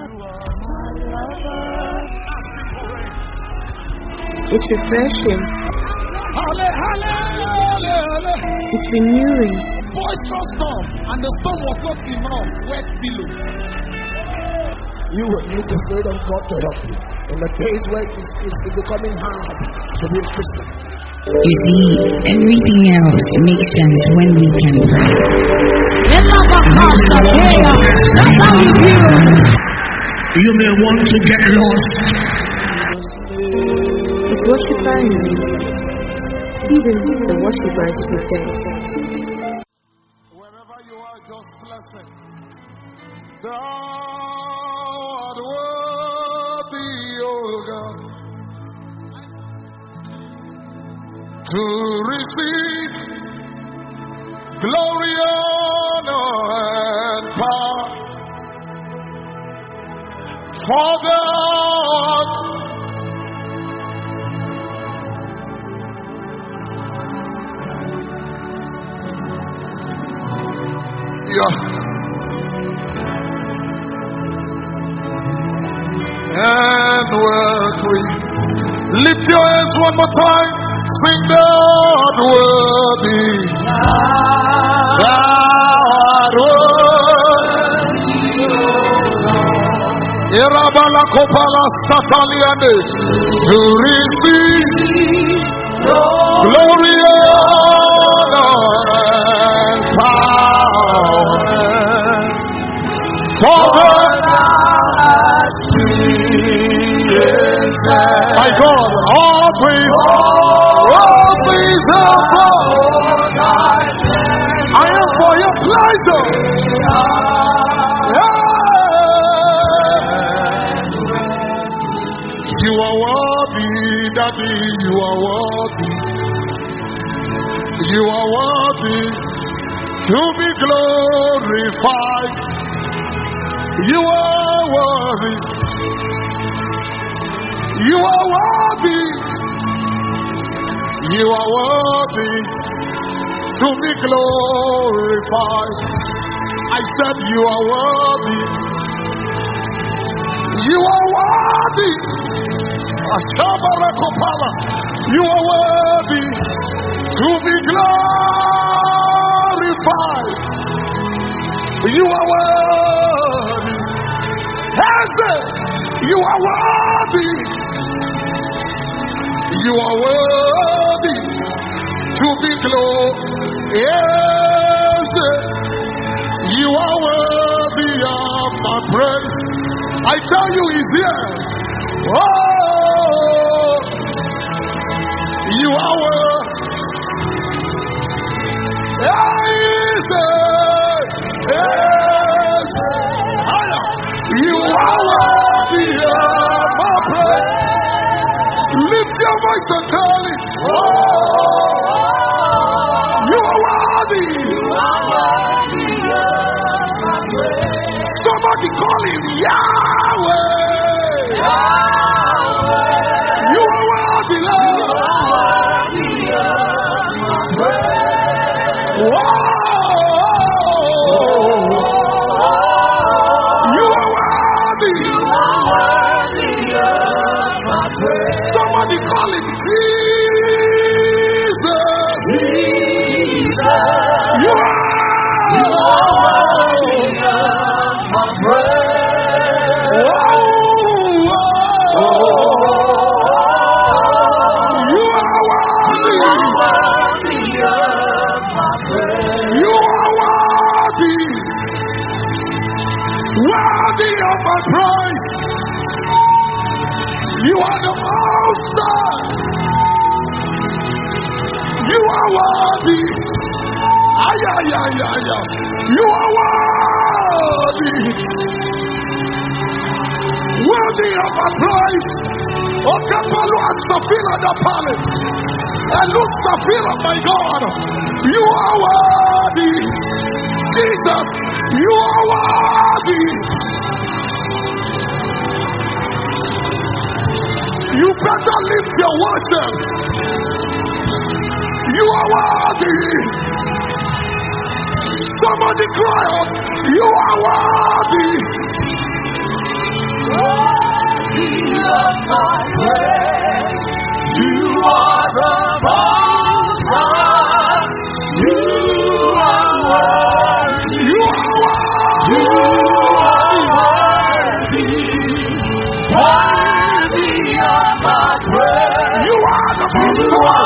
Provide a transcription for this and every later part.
It's refreshing. It's renewing. Boisterous storm, and the storm was not enough. Wet below. You will need the Spirit of God to help you in the days where it's becoming hard to be a Christian. You see, everything else makes sense when we can pray. You may want to get lost. It's worshiper in you. Even the worshippers with thanks. Wherever you are, just bless Him. Thou art worthy, O God, to receive glory, honor, and power. For God, and work with. Lift your hands one more time. Sing God worthy. Thou art worthy. Irabala kopala stataliane to receive glory, honor, and power. For my God, all praise of God. I am for your pleasure. You are worthy, Daddy. You are worthy. You are worthy to be glorified. You are worthy. You are worthy. You are worthy to be glorified. I said you are worthy. You are worthy. Ashabarakopala. You are worthy to be glorified. You are worthy. You are worthy. You are worthy to be glorified. You are worthy of my praise. I tell you, He's here. Oh, you are worthy. You are worthy of my praise. Lift your voice and tell it. Oh, you are worthy. Somebody call Him Yahweh. You are worthy, Lord. Whoa. Somebody call Him Jesus. You are worthy of my praise. You are worthy of my praise. You are worthy of my praise. You are the Master. You are worthy. You are worthy. Worthy of our praise. Okapalu and Safira the palace. And look, Safira, my God. You are worthy. Jesus, you are worthy. You better lift your worship. You are worthy. Somebody cry out. You are worthy. my praise. You are the most high. You are worthy. You are worthy. Worthy of my praise. You are the most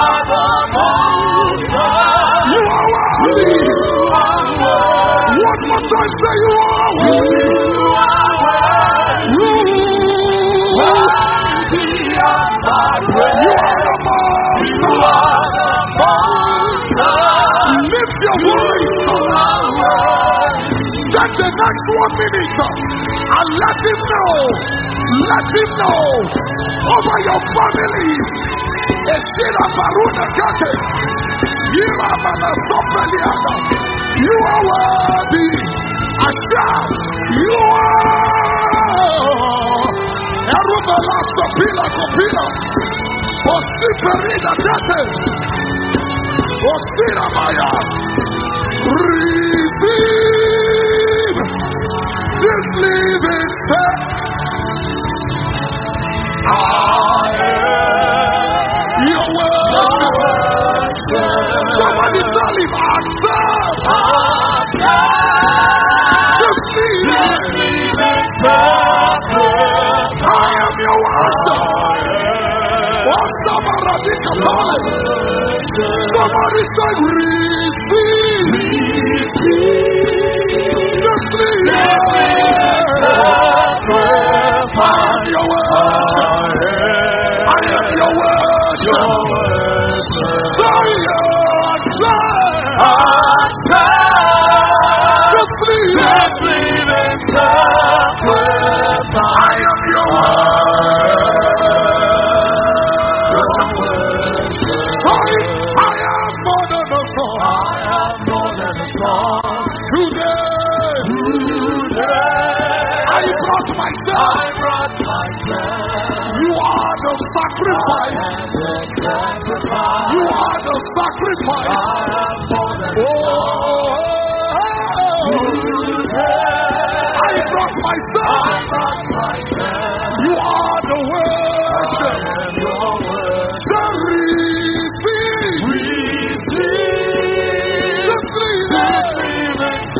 high. You are worthy. One more time, say you are worthy. You are worthy. Worthy of my praise. You are the most. You are the most high. Lift your voice. Take the next 1 minute and let him know. Let him know over your family. Esira Baruna Kate. You are worthy. Asha, you are. Erubala Sopila Kopila. Osiperida Kate. Osira Maya. Receive this living faith. Your word. Somebody tell him, accept. Just living faith. I am your word. Somebody say, receive. Just living faith. I am your word. I am your word. Sorry, just leave and sacrifice. I am your word. Sorry, I am more than a song. I am more than a song. Today, I brought myself. You are the sacrifice. You are the sacrifice. I brought myself. You are the worship. The receive. Just leave it.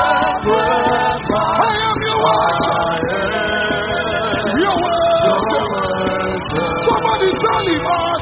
I am your worship. Your worship. Somebody tell him,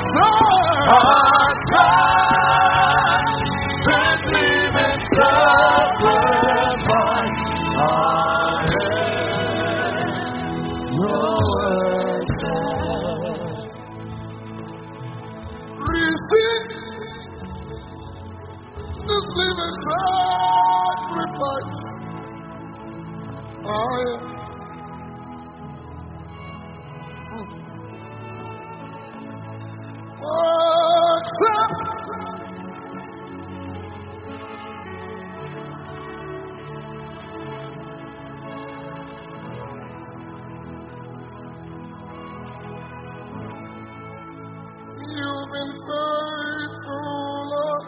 you've been faithful, Lord,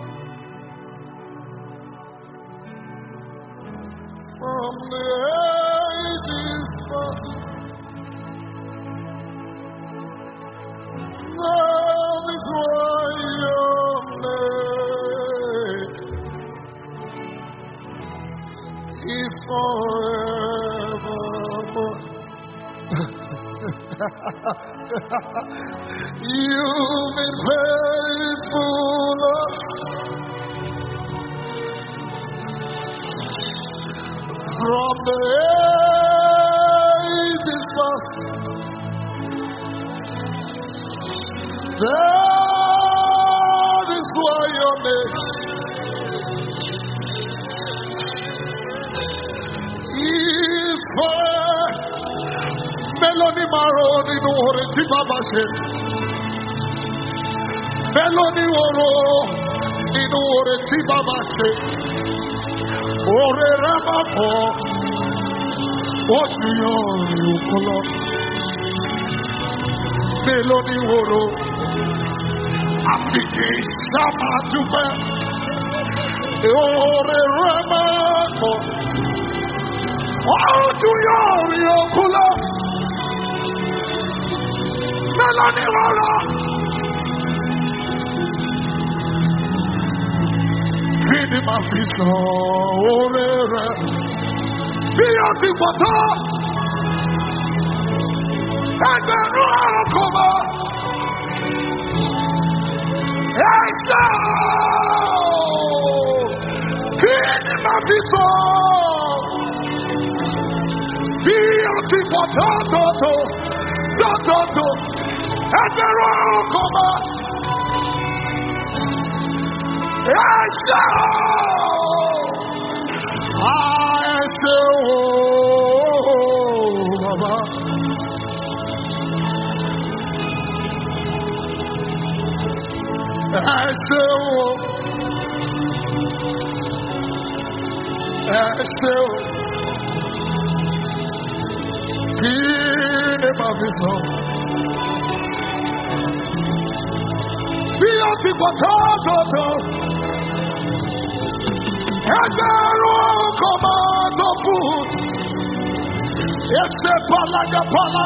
from the ages past. That is why your name is forevermore. You've been faithful, Lord, from the ages past. That is why your name is forever. Melody Maro, the Nore Tibabashe. Melody Oro, the Nore Tibabashe. Ore Ramako, what you are, Melody Oro, Apiki Sama Tuba. Ore Ramako, what you are, Sorere. Be on the water. And the roar come. And go. King of the soul. Be on the water. And the roar come. And go. I say, oh, Baba. I say, oh. I say, oh. Be my vessel. Be a people, and there will come out of food. It's a palaga.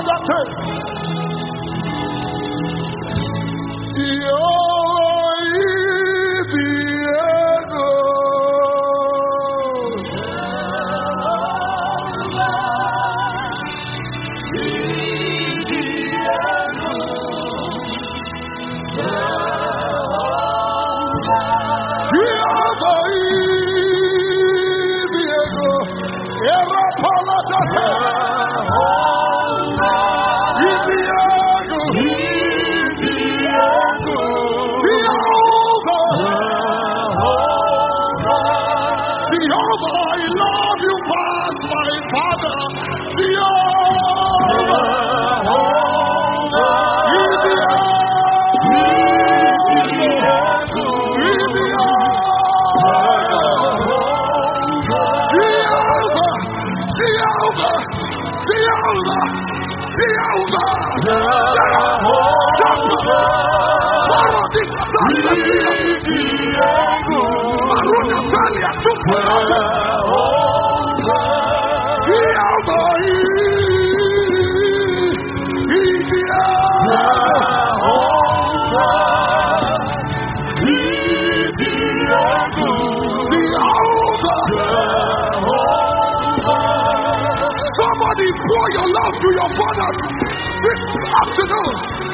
Somebody pour your love to your father this afternoon.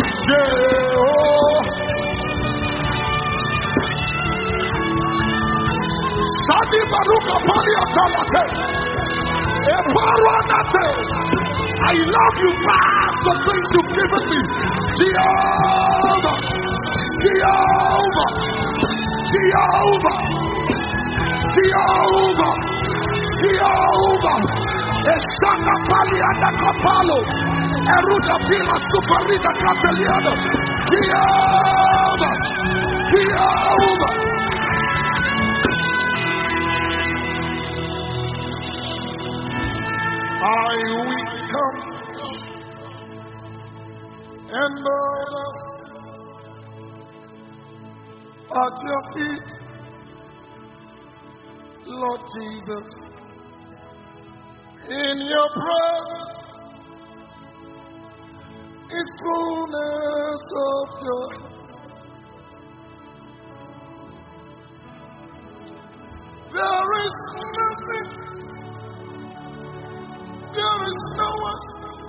Sadi Baruka Palia Kalate. I love you past the things you've given me. Jehovah. Estana Paliada Capalo. Eruda Pila Superida Cataliano. Jehovah. I will come and bow at your feet, Lord Jesus. In your presence is fullness of joy. There is nothing. There is no one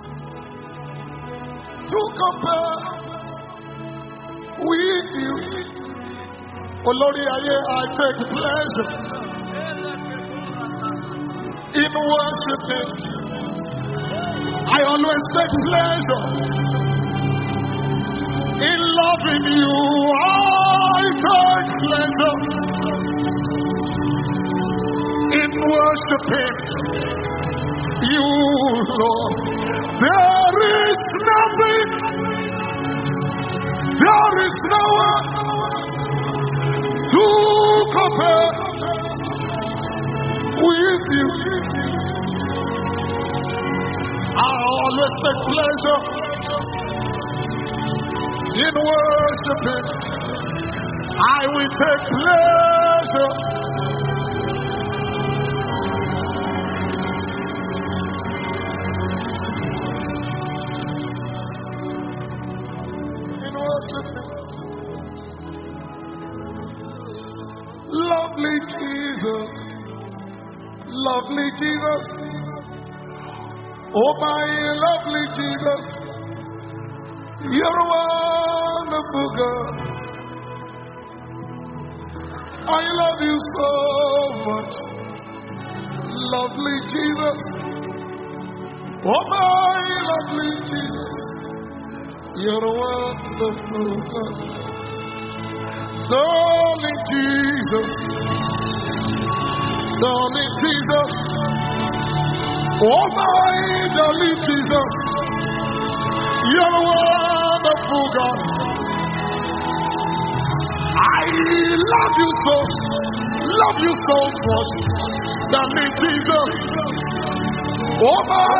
to compare with you. Oh Lord, I take pleasure in worshiping. I always take pleasure in loving you. I take pleasure in worshiping you, Lord. There is nothing, there is no one to compare with you. I always take pleasure in worshiping. I will take pleasure love lovely Jesus, lovely Jesus. Oh my lovely Jesus, you're a wonderful God. I love you so much, lovely Jesus. Oh my lovely Jesus, you're a wonderful God. Darling Jesus, darling Jesus. Oh my darling Jesus, you're a wonderful God. I love you so much, darling Jesus. Oh my,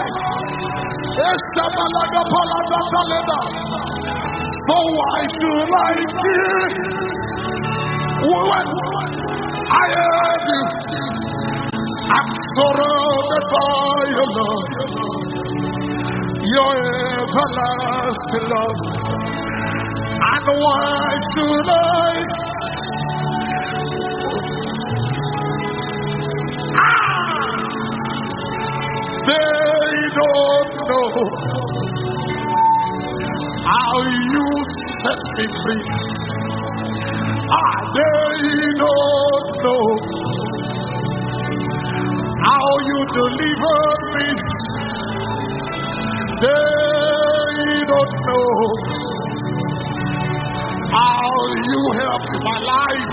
so why should I fear when I have you? I'm surrounded by your love, your everlasting love. And why should I? They don't know how you set me free. They don't know how you deliver me. They don't know how you help my life.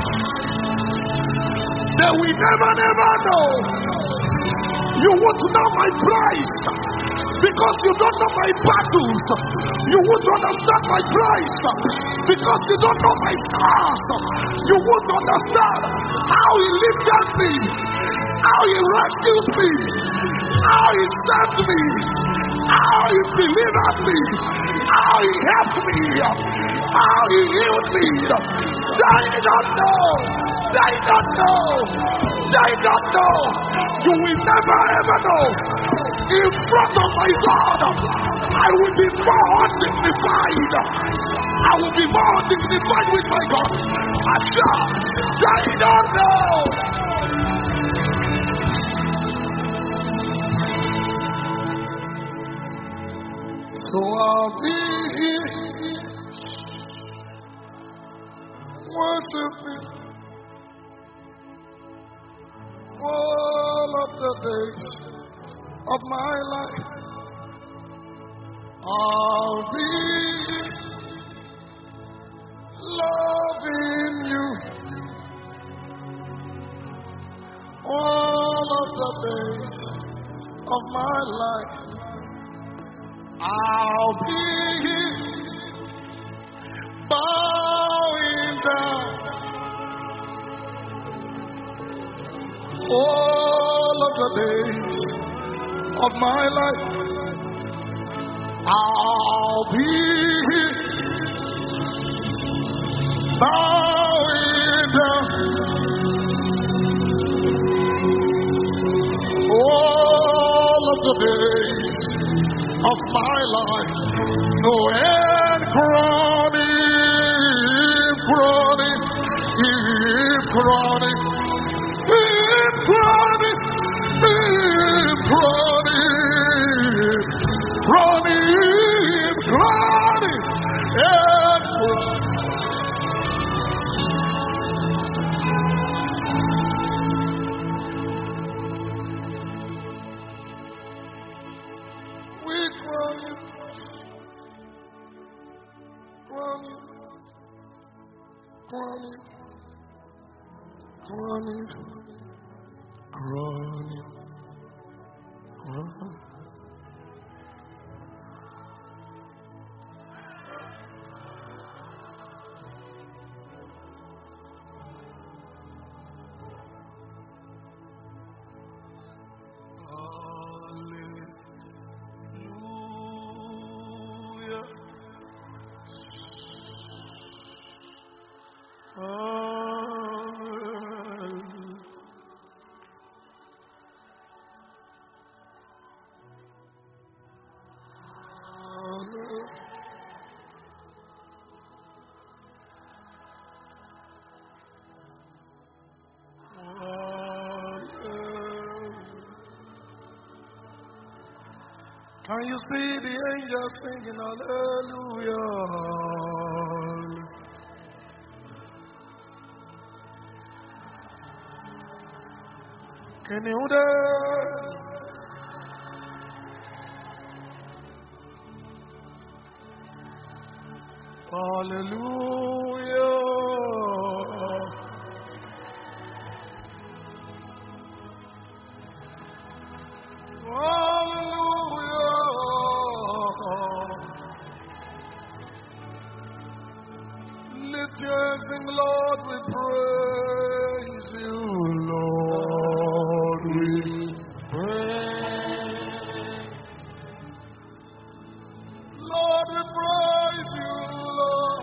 They will never know. You won't know my price because you don't know my battles. You won't understand my price because you don't know my scars. You won't understand how he lifted me, how he rescued me, how he saved me, how he delivered me, how he helped me, how he healed me. They don't know. They don't know. They don't know. You will never ever know. In front of my God, I will be more dignified. I will be more dignified with my God. They don't know. So I'll be here worshiping all of the days of my life. I'll be loving you all of the days of my life. I'll be bowing down all of the days of my life. I'll be bowing down all of the days of my life. No end chronic, chronic, chronic, chronic, chronic, chronic, we chronic, chronic, chronic, chronic, chronic, chronic. Can you see the angels singing hallelujah? Can you dance? Hallelujah. Lift your hands, sing, Lord, we praise you, Lord, we praise. Lord, we praise you, Lord.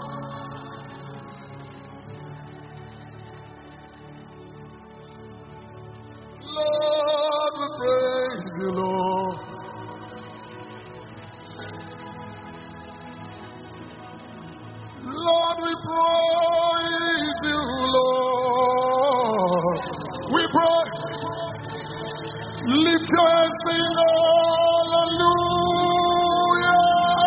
Lord, we praise you, Lord. Lord, we praise you, Lord. We praise. Lift your hands, sing hallelujah.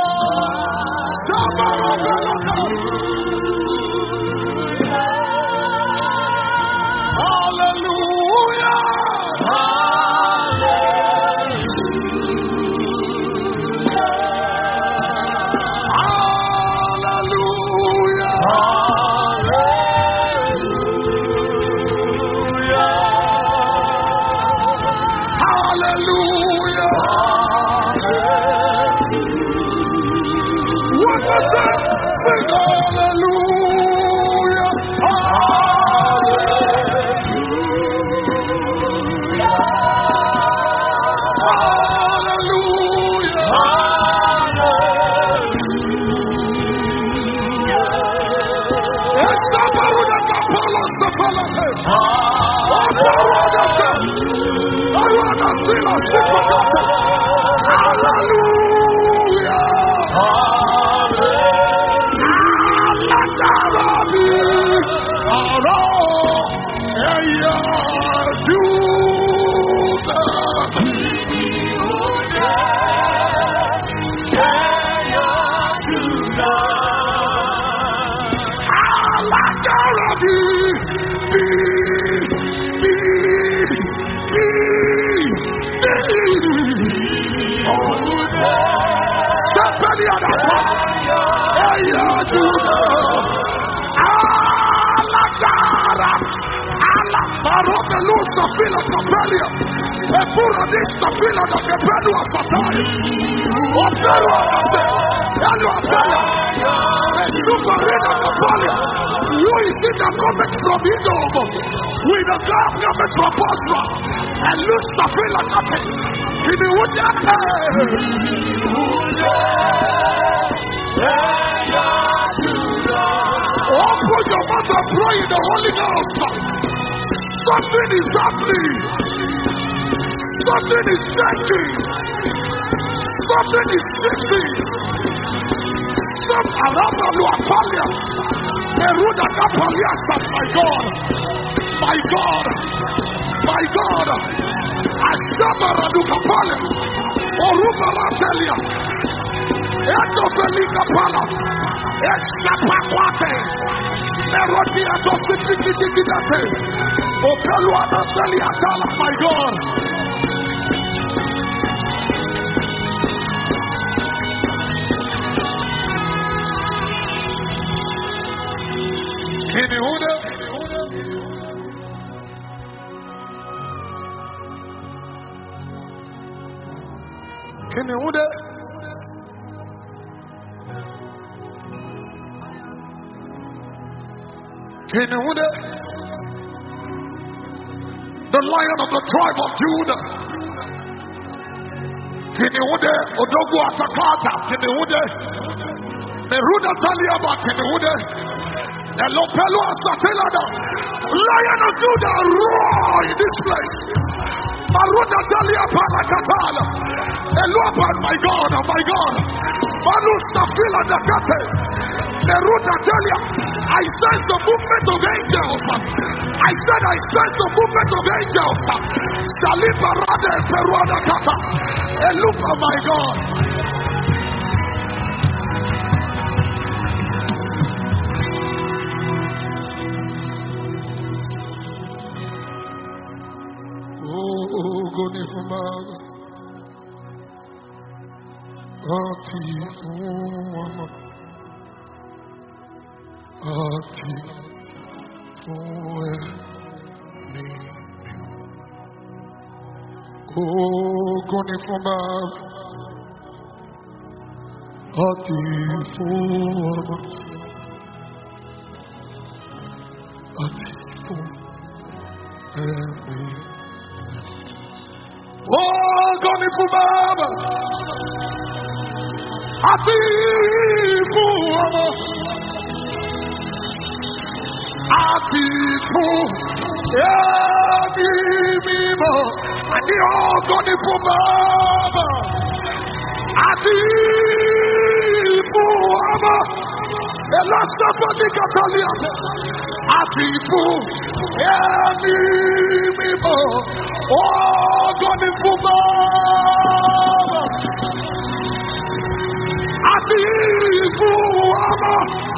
Open your mouth and pray in the Holy Ghost. Something is happening. Something is changing. Something is shifting. Some Araba Luapalia. Peruda Kapalia. My God. My God. My God. Ashabara Dukapalia. Oruba Ratelia. Edofeli Kapala. Eshapakwate. Merodia Tosikidate. Opelua Natalia Tala. My God. Kinihude. Kinihude. Kinihude. The Lion of the tribe of Judah. Kinihude. Odogu Atakata. Kinihude. Meruda Taliaba. Kinihude. Elopelo Asatelada. Lion of Judah, roar in this place. Maruda Dalia Parakatala. Elopan, my God, oh my God. Manus Tafila Dakate. I sense the movement of angels. I said I sense the movement of angels. Shaliparade Peruada Kata. And look at my God. Oh, Gonifumaba. Ati Fuama. Ati Fuemi. Oh, Gonifumaba. Ati Fuama. Ati Fuemi. Oh, Gonifumaba. Ati Fuama. Ati Fuema. Ati oh, Gonifumaba. Ati Fuama. Elasta Pati Catalia. Ati Fuema. Oh, Gonifumaba. Ati Fuama.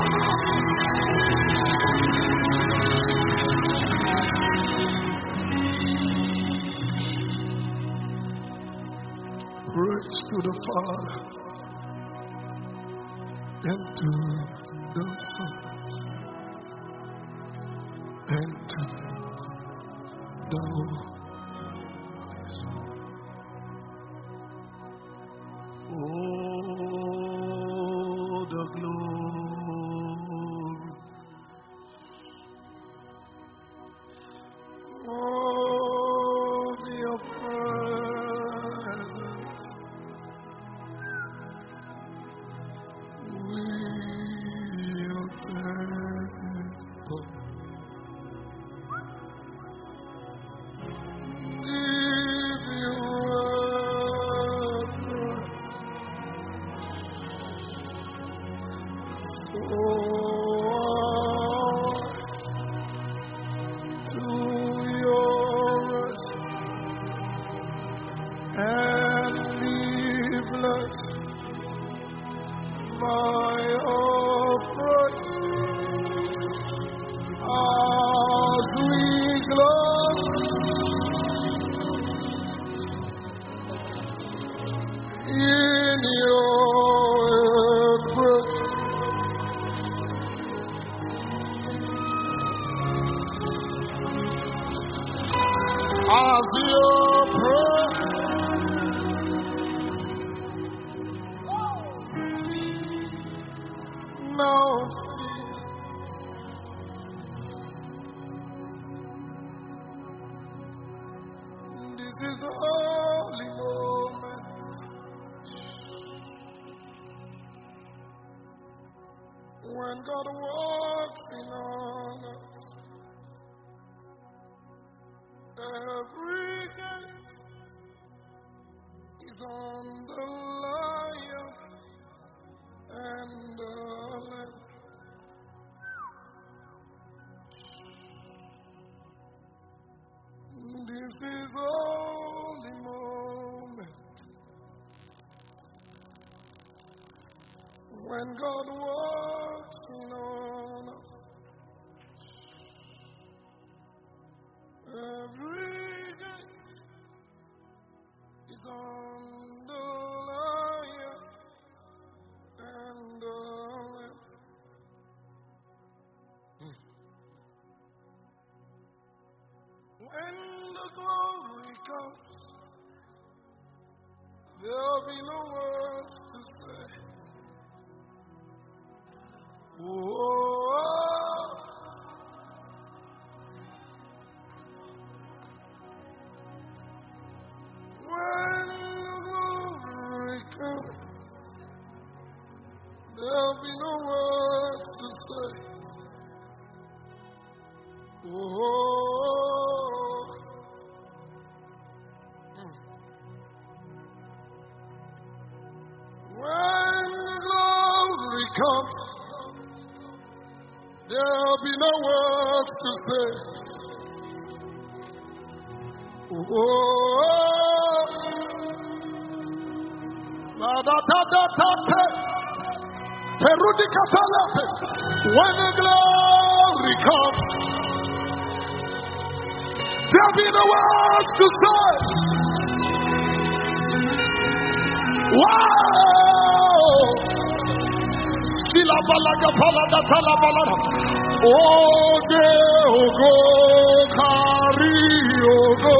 Praise to the Father and to the Son and to the Holy Spirit. Oh, the glory. Oh, your presence. We are thankful. Give you to yours and be blessed by your praise as we glory in your praise. As your prayer, now this is the holy moment when God walks in on us. Every gate is on the lion and the lamb. This is holy moment when God walks in on us. Every gate is on the lion and the lamb. When the glory comes, there'll be no words to say. Oh, when the glory comes, there'll be no words to say. Oh, when the glory comes, There'll be no words to say. Oh, la da da da da da. Perudicatala. When the glory comes, there'll be no words to say. Wow! Sila balaga palada tala balada. Oge ogo kari ogo.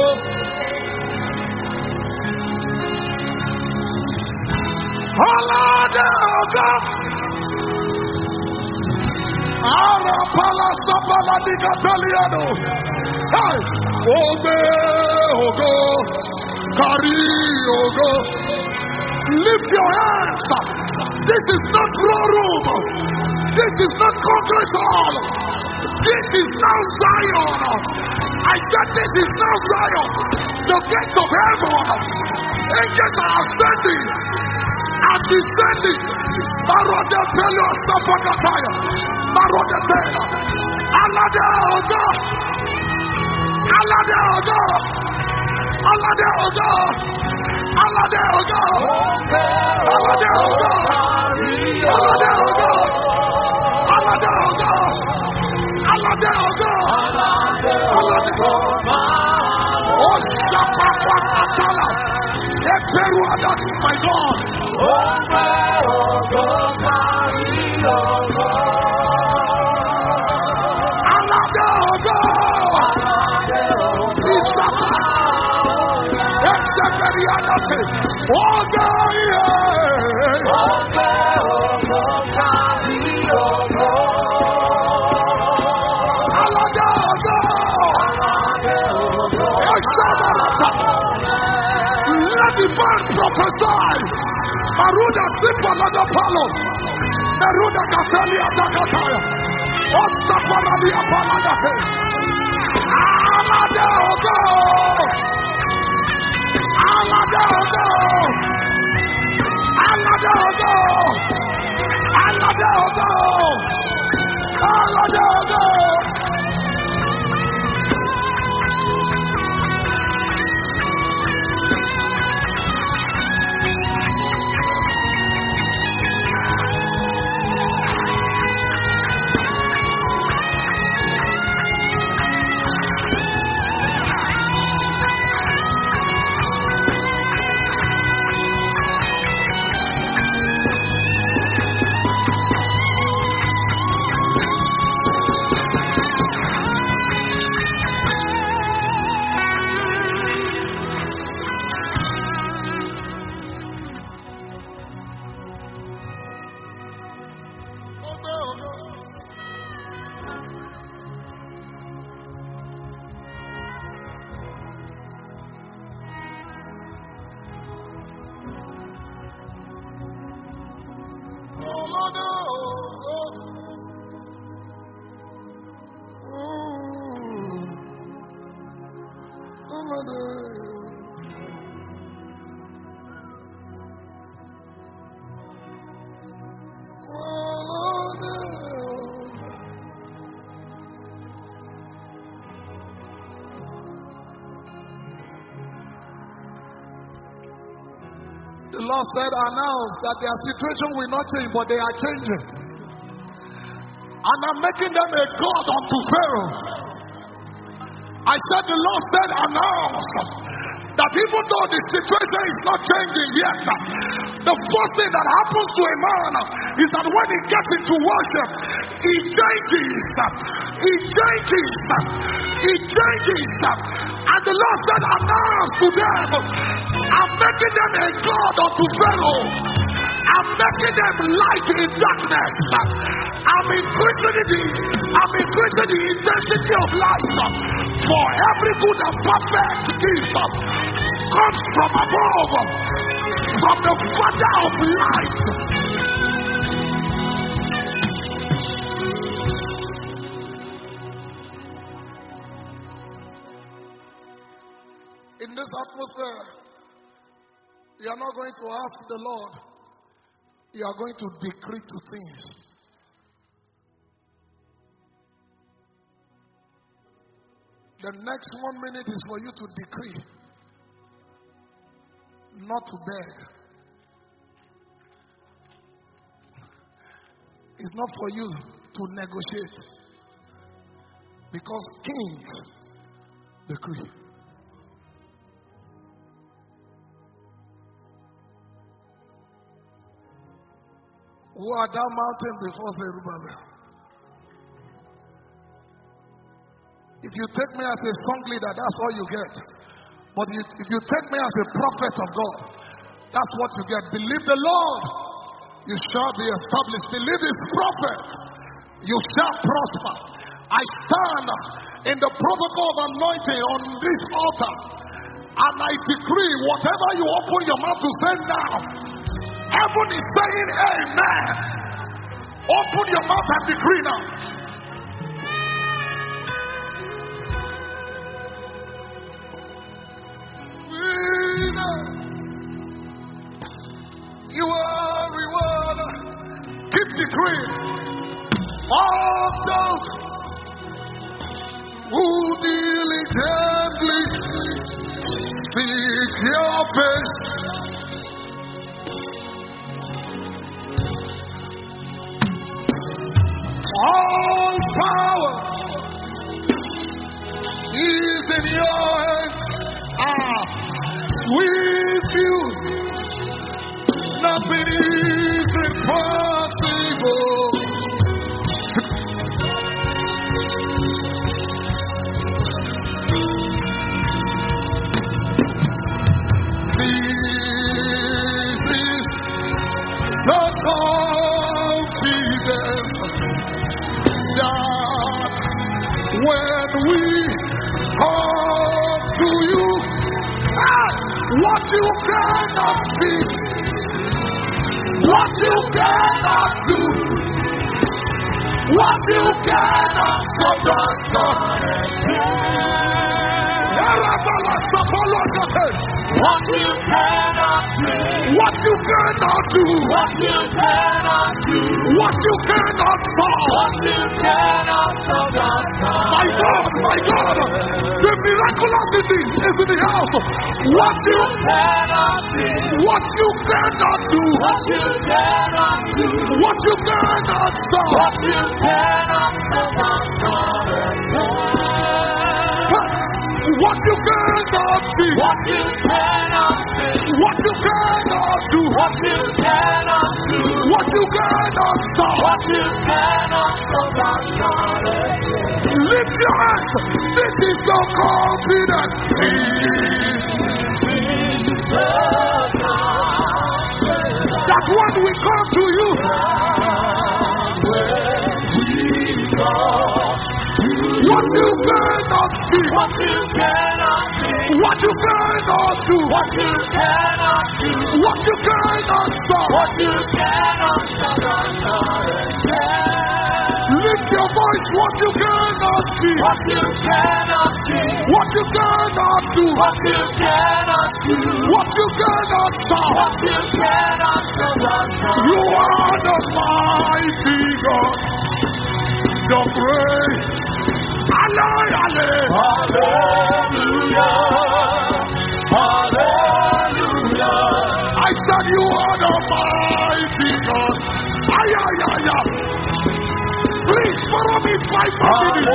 Halada ogo. Ara palasta paladiga taliano. Hey, oge ogo kari ogo. Lift your hands. This is not throne room. This is not Congress hall. This is now Zion. I said this is now Zion. The gates of heaven. Angels are ascending and descending. Marode Pelo Sapakataya. Marode Pelo. Alade Ogo. Alade Ogo. Alade Ogo. Alade Ogo. Alade Ogo. Alade Ogo. Alade Ogo. Alade Ogo. Alade Ogo. Oh, Shapapa Atala. Eperu Adat, my God. Alade Ogo. Let the man prophesy. Maruda Sipalada Palo. Maruda Casalia Dakataya. Osta Paradia Palada. Alada Ogo. Alada Ogo. Alada Ogo. Alada Ogo. Alada Ogo. The Lord said, announce that their situation will not change, but they are changing. And I'm making them a God unto Pharaoh. I said, the Lord said, announce that even though the situation is not changing yet, the first thing that happens to a man is that when he gets into worship, he changes. He changes. He changes. And the Lord said, announce to them, I'm making them a God unto Pharaoh. I'm making them light in darkness. I'm increasing the intensity of light. For every good and perfect gift comes from above, from the Father of light. In this atmosphere, you are not going to ask the Lord. You are going to decree to things. The next 1 minute is for you to decree, not to beg. It's not for you to negotiate, because kings decree. Who are that mountain before Zerubbabel? If you take me as a song leader, that's all you get. But if you take me as a prophet of God, that's what you get. Believe the Lord, you shall be established. Believe His prophet, you shall prosper. I stand in the protocol of anointing on this altar, and I decree whatever you open your mouth to say now, heaven is saying amen. Open your mouth and decree now. You are reward. Keep decreeing. All those who diligently seek your face, all power is in your hands. With you, nothing is impossible. This is the confidence that when we come to you, what you cannot see, what you cannot do, what you cannot what you cannot see, what you cannot do, what you cannot do, what you cannot solve, what you cannot solve. My God, the miraculous is in the house. What you cannot see, what you cannot do, what you cannot do, what you cannot solve, what you cannot solve. What you cannot see, what you cannot see, what you cannot do, what you cannot do, what you cannot stop, what you cannot stop. Lift your hands. This is so confident. That when we come to you, what you cannot see, what you cannot see, what you cannot do, what you cannot do, what you cannot stop, what you cannot stop. Lift your voice. What you cannot see, what you cannot see, what you cannot do, what you cannot do, what you cannot stop, what you cannot stop. You are the mighty God, the great. Hallelujah. Hallelujah. I said you are the mighty God. Please follow me 5 minutes.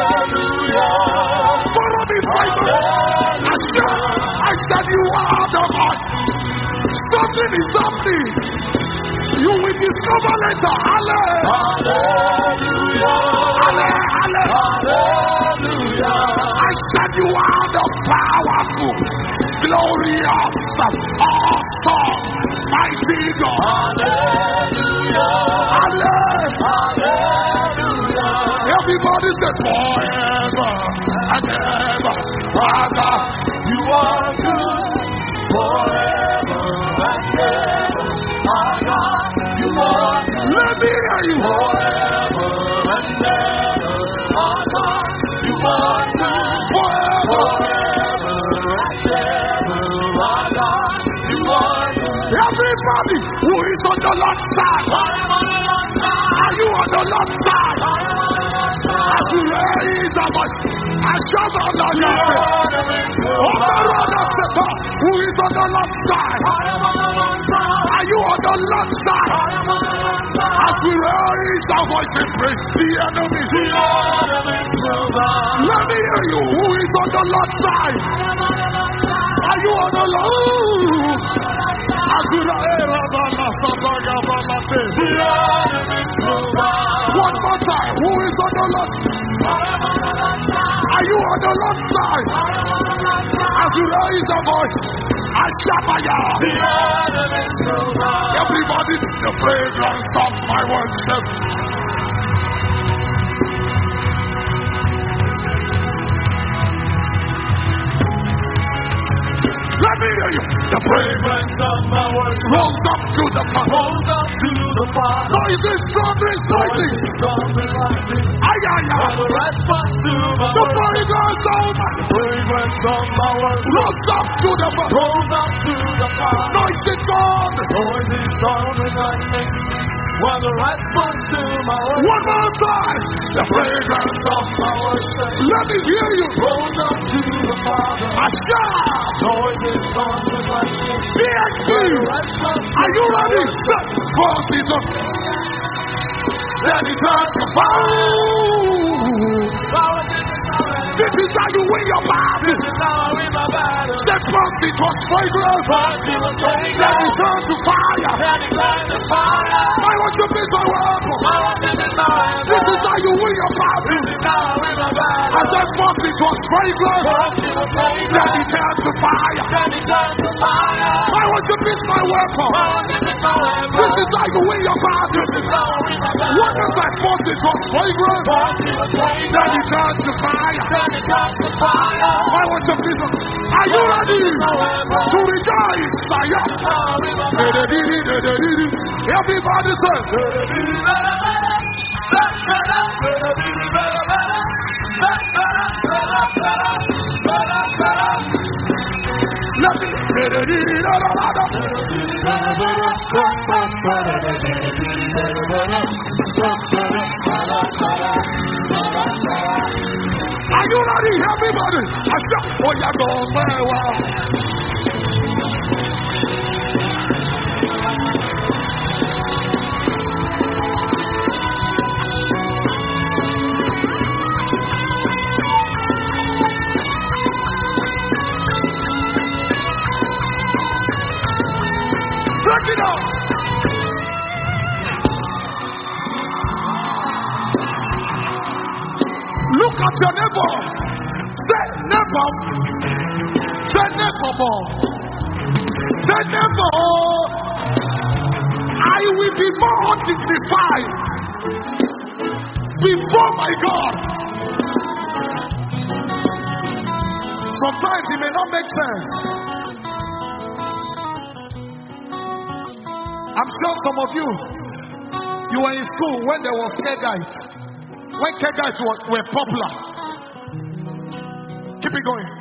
Follow me 5 minutes. I said you are the mighty. Something is happening. You will discover later. Hallelujah. Hallelujah. I said you are the powerful, glorious, awesome, mighty God. Hallelujah. Hallelujah. Everybody said forever and ever. Father, you are good. Forever and ever. Father, you are good. Let me hear you. Forever and ever. Father, you are good. Forever and ever. Father, you are good. Everybody who is on the Lord's side. Are you on the Lord's side? As you raise raise our voice. I shout out loud. Who is on the Lord's side? Are you on the Lord's side? As we raise our voice and praise the enemy. Let me hear you. Who is on the Lord's side? Are you on the Lord? One more time. Who is on the Lord's side? Are you on the Lord's side? As you raise your voice, I shabaya. Everybody, the fragrance of my worship. Let me hear you. The fragrance of my worship rolls up to the Father. Noises, thundering, lightning. The fragrance of my worship rolls up to the Father. Noises, thundering, lightning. When the response to my worship. One more time. The fragrance of my worship. Let me hear you. Rolls up to the Father. I shout. Noises, thundering, lightning. Are you ready? First it's up. Then it turns to fire. This is how you win your battle. The first it was fragrance. Then it turned to fire. I want to be my weapon. This is how you win your battle. And then first it was fragrance. Then it turned to fire. I want to be my weapon. This is how you win your battle. What is that first it was fragrance? Then it turned to fire. I want to be. Are you ready to rejoice? Everybody says. Let me. Are you ready, everybody? I said, oh, you're going very well. Break it up. Look at your neighbor. Say neighbor. Say neighbor more. Say neighbor. I will be more dignified before my God. Sometimes it may not make sense. I'm sure some of you were in school when there was Keggite. When Keggite were popular. Keep it going.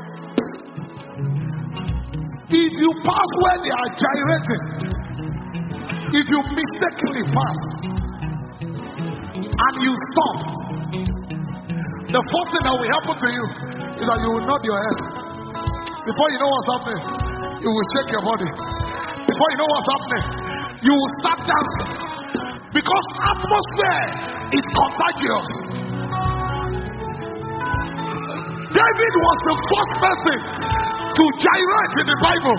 If you pass where they are gyrating, if you mistakenly pass and you stop, the first thing that will happen to you is that you will nod your head. Before you know what's happening, you will shake your body. Before you know what's happening, you will start dancing. Because atmosphere is contagious. David was the first person to gyrate in the Bible.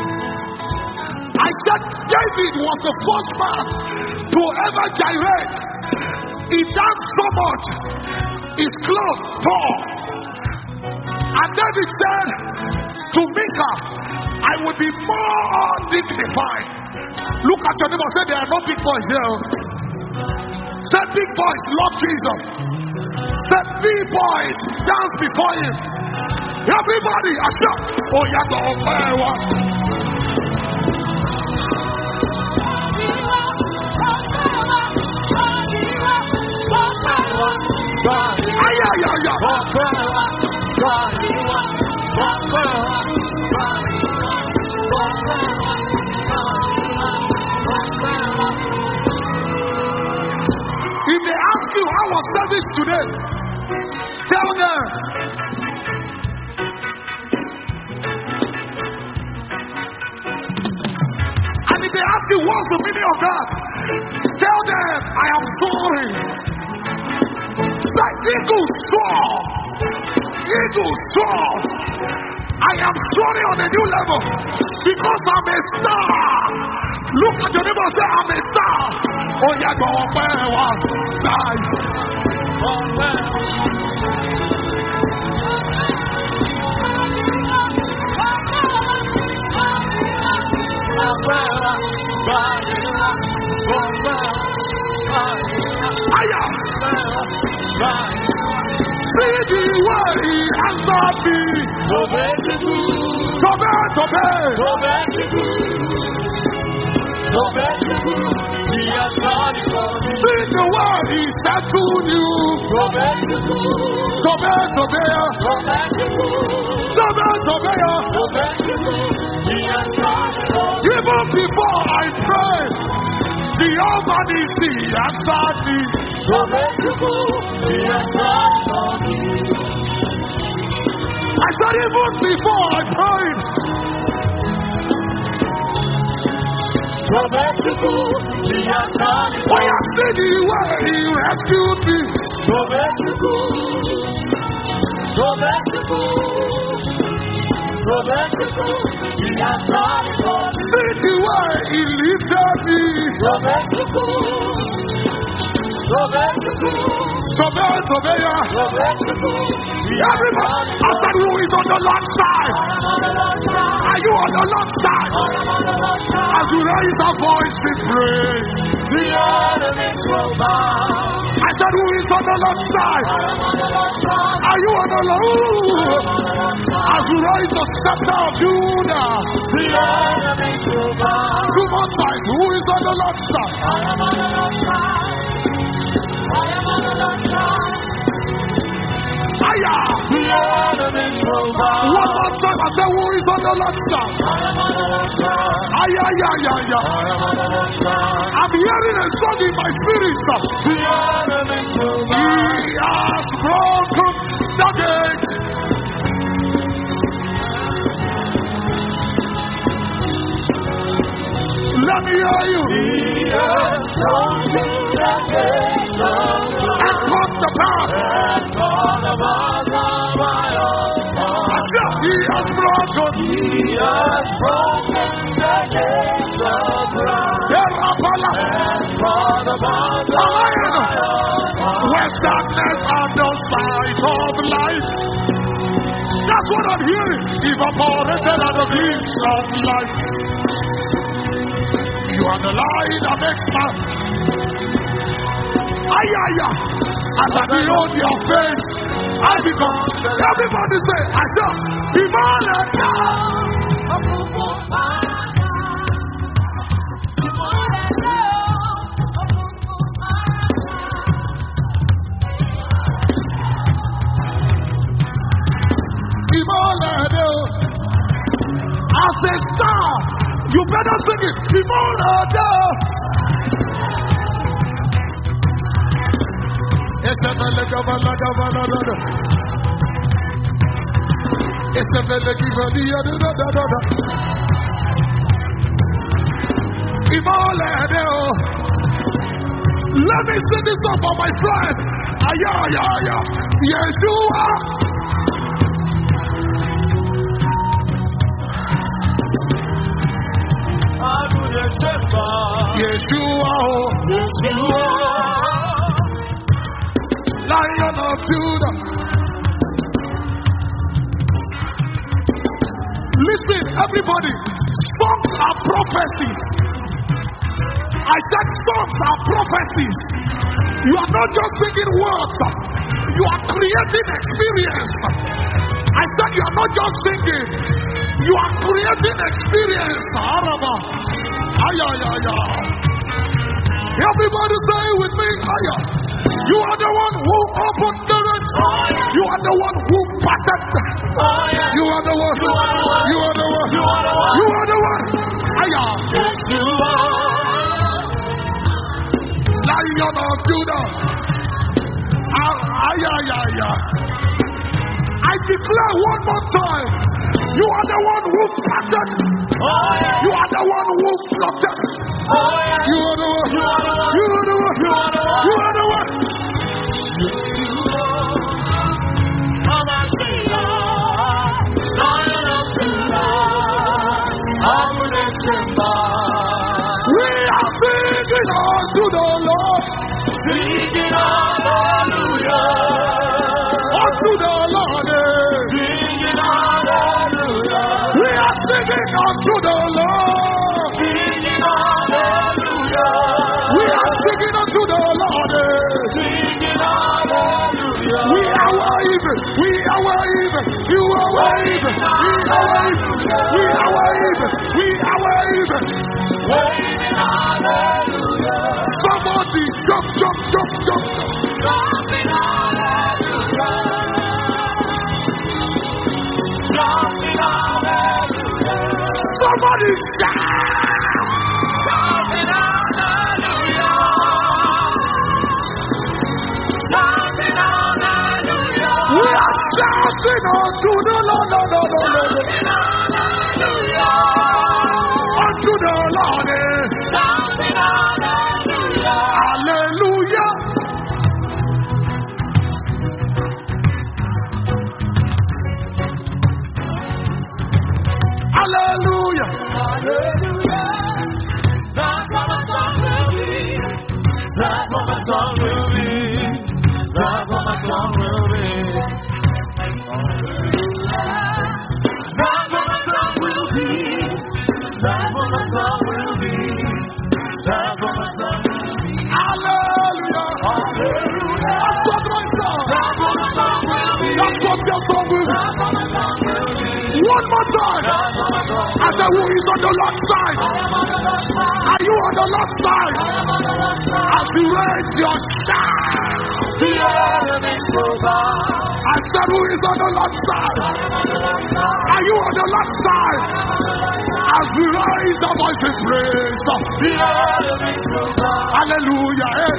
I said David was the first man to ever gyrate. He danced so much, his clothes tore. And David said to Micah, I will be more dignified. Look at your neighbor, say there are no big boys here. Say big boys love Jesus. Say big boys dance before him. Everybody, I shout, oh yeah, the fair one. If they ask you how was service today, Tell them. And if they ask you what's the meaning of that, tell them, I am soaring. Like eagles soar. Eagles soar. I am soaring on a new level because I'm a star. Look at your neighbor and say, I'm a star. Oh, yeah, go where one side. See the way he answered me. Tobe. See the way he said to you. Tobe. Even before I prayed, the Almighty answered me. I said even before I prayed. I have seen the way he rescued me. See the way he lifted me. Everybody, I said, who is on the Lord's side? Are you on the Lord's side? As you raise our voice in praise, the enemy will bow. I said, who is on the Lord's side? Are you on the Lord? As you raise the scepter of Judah, the enemy will bow. 2 more times, who is on the Lord's side? I am on the Lord's side. One more time, I said, who is on the Lord's side? I'm hearing a song in my spirit. He has broken the gate. Let me hear you. He has broken the gate and cut the path. He has broken the gates of wrath. Where's darkness on the side of light? That's what I'm hearing. Evaporated on the beach of light. You are the light that makes man. As I behold your face, I become. Everybody say, I shall be as a star, you better sing it. Let me sing this up for my friend. Yeshua. Yeshua, Lion of Judah. Listen, everybody, songs are prophecies. I said songs are prophecies. You are not just singing words, you are creating experience. I said you are not just singing, you are creating experience. Everybody say with me, you are the one who opened the doors. You are the one who parted. You are the one. You are the one. You are the one. Lion of Judah. I declare one more time, you are the one who started. You are the one who plotted. You are the one. You are the one. You are the one. You are the one. We are singing unto the Lord. Singing hallelujah. Unto the Lord. Singing hallelujah. We are singing unto the Lord. Singing hallelujah. We are singing unto the Lord. Singing hallelujah. We are waving. We are waving. You are waving. We are waving. We are waving. We are waving. Waving hallelujah. Somebody jump, jump, jump, jump. Jumping hallelujah. Jumping hallelujah. Somebody shout. Jumping hallelujah. Jumping hallelujah. We are shouting unto the Lord. Jumping hallelujah. Unto the Lord. Jumping hallelujah. Hallelujah. Hallelujah. Hallelujah. That's what my song will be. That's what my song will be. That's what my song will be. That's what my song will be. That's what my song will be. That's what my song will be. Hallelujah. Hallelujah. That's what my song. That's what my song will be. That's what your song will be. That's what my song will be. One more time. That's what my song will I said, who is on the Lord's side? be. I am on the Lord's side. Are you on the Lord's side? I am on the Lord's side. As you raise your shout. The enemies will bow. I said, who is on the Lord's side? I am on the Lord's side. Are you on the Lord's side? As we raise our voices, raise up. The enemies will bow. Hallelujah. Hey.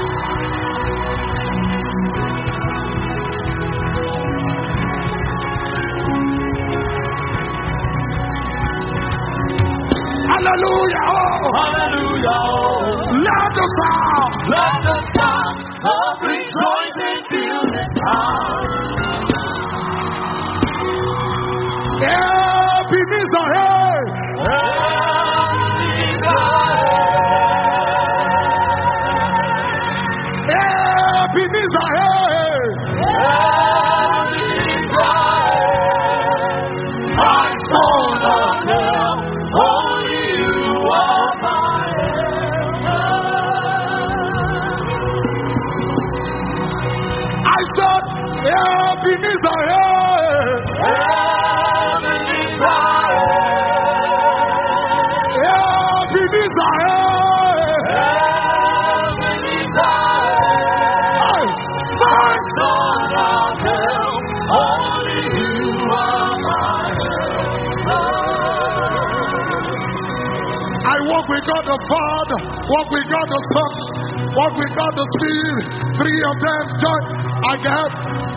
Hallelujah. Oh. Hallelujah. Let the sound. Let the sound of rejoicing fill this house. Ebenezer, hey. Ebenezer, hey. My soul of hell, only you are my I said, Ebenezer, hey. Ebenezer, hey. My soul of hell, only you are my I walk with God the Father, walk with God the Son, walk with God the Spirit. Three of them join. I get.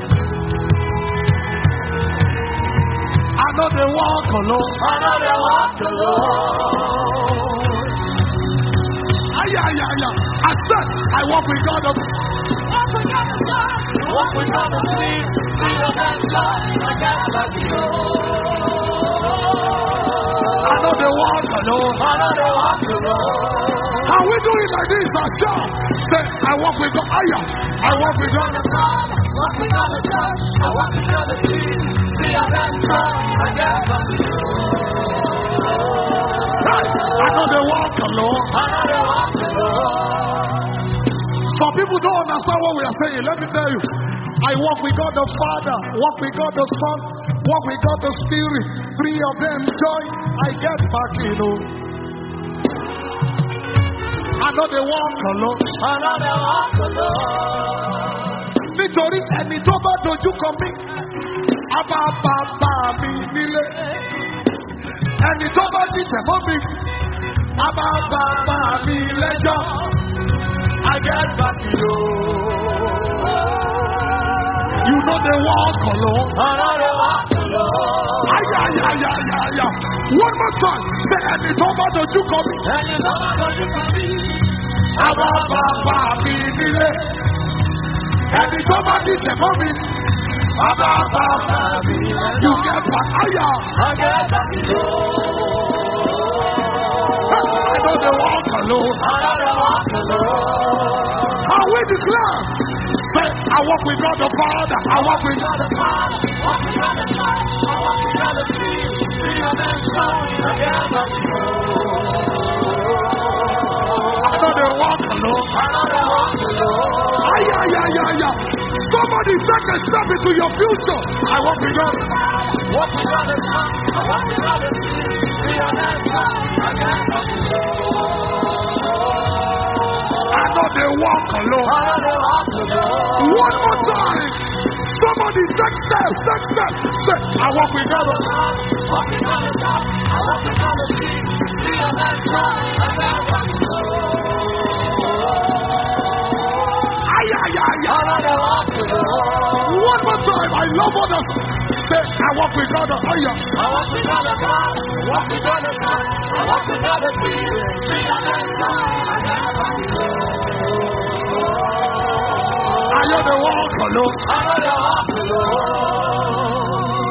I know they walk alone. I know they walk alone. I said, I walk with God the Walk with God the Son, walk with God the Spirit. Three of them join. I get back to you. I know they walk alone. I know they walk alone. How we do it like this? I shout. Say, I walk with God. I walk with God the Son. Walk with God the Son, I walk with God the Spirit. Three of them join. I get back to you. I know they walk alone. I know they walk alone. Some people don't understand what we are saying. Let me tell you. I walk with God the Father, walk with God the Son, walk with God the Spirit. Three of them join. I get back, I know they walk alone. I know they walk alone. Nítorí ẹni tó bá dojú kọ mí, á bá bàbá mi nílé. Ẹni tó bá dìtẹ̀ mọ́ mi, á bá bàbá mi lẹ́jọ́. I get back to you. You know they walk alone. I know they walk alone. Ay, ay, ay, ay, ay, ay. One more time. Say, and it's over the you come. And you know what you can be. Abba, Baba, Bidile. And it's over the coming. Abba, Baba, Bidile. You get back. Aya. I get back to you. I know they walk alone. I know they walk alone. How we declare. Say, I walk with God the Father. I walk with God the Father. Walk with God the Son. I walk with God the Spirit. See your man son. I get back to you. I know they walk alone. I know they walk alone. Ay, ay, ay, ay, ay. Somebody take a step into your future. I walk with God. Walk with God the Son. I walk with God the Spirit. See your man son. I get back to you. I know they walk alone. I know they walk alone. One more time. Somebody take steps, take steps. Say, I walk with God. Walk with God the Son. I walk with God the Spirit. See your man son. I get back to you. Ay, ay, ay, I ay. know they walk alone. One more time. I love others. Say, I walk with God. Ay, ay. I walk with God the Father. Walk with God the Son. I walk with God the Spirit. See your man son. I get back to you. I know they walk alone. I know they walk alone.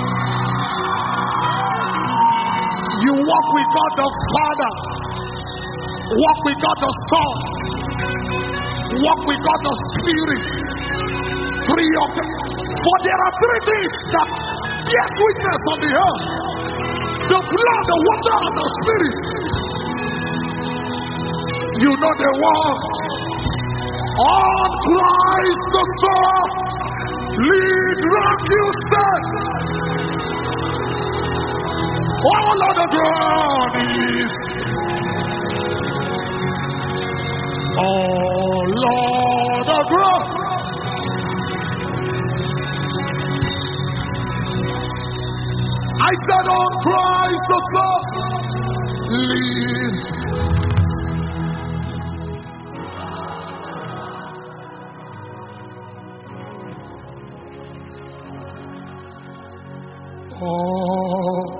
You walk with God the Father. Walk with God the Son. Walk with God the Spirit. Three of them. For there are three things that bear witness on the earth: the blood, the water, and the Spirit. You know the walk on Christ the Son. Lead, rock, you stand. All of the ground is all of the ground. I said on Christ the Son. Lead. Oh.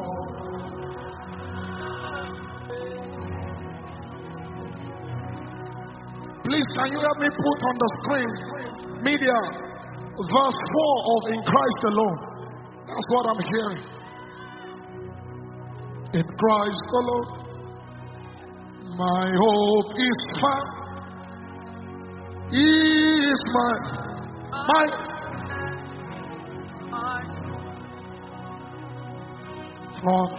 Please, can you help me put on the screen, media, verse 4 of In Christ Alone? That's what I'm hearing. In Christ alone, my hope is found. He is my. On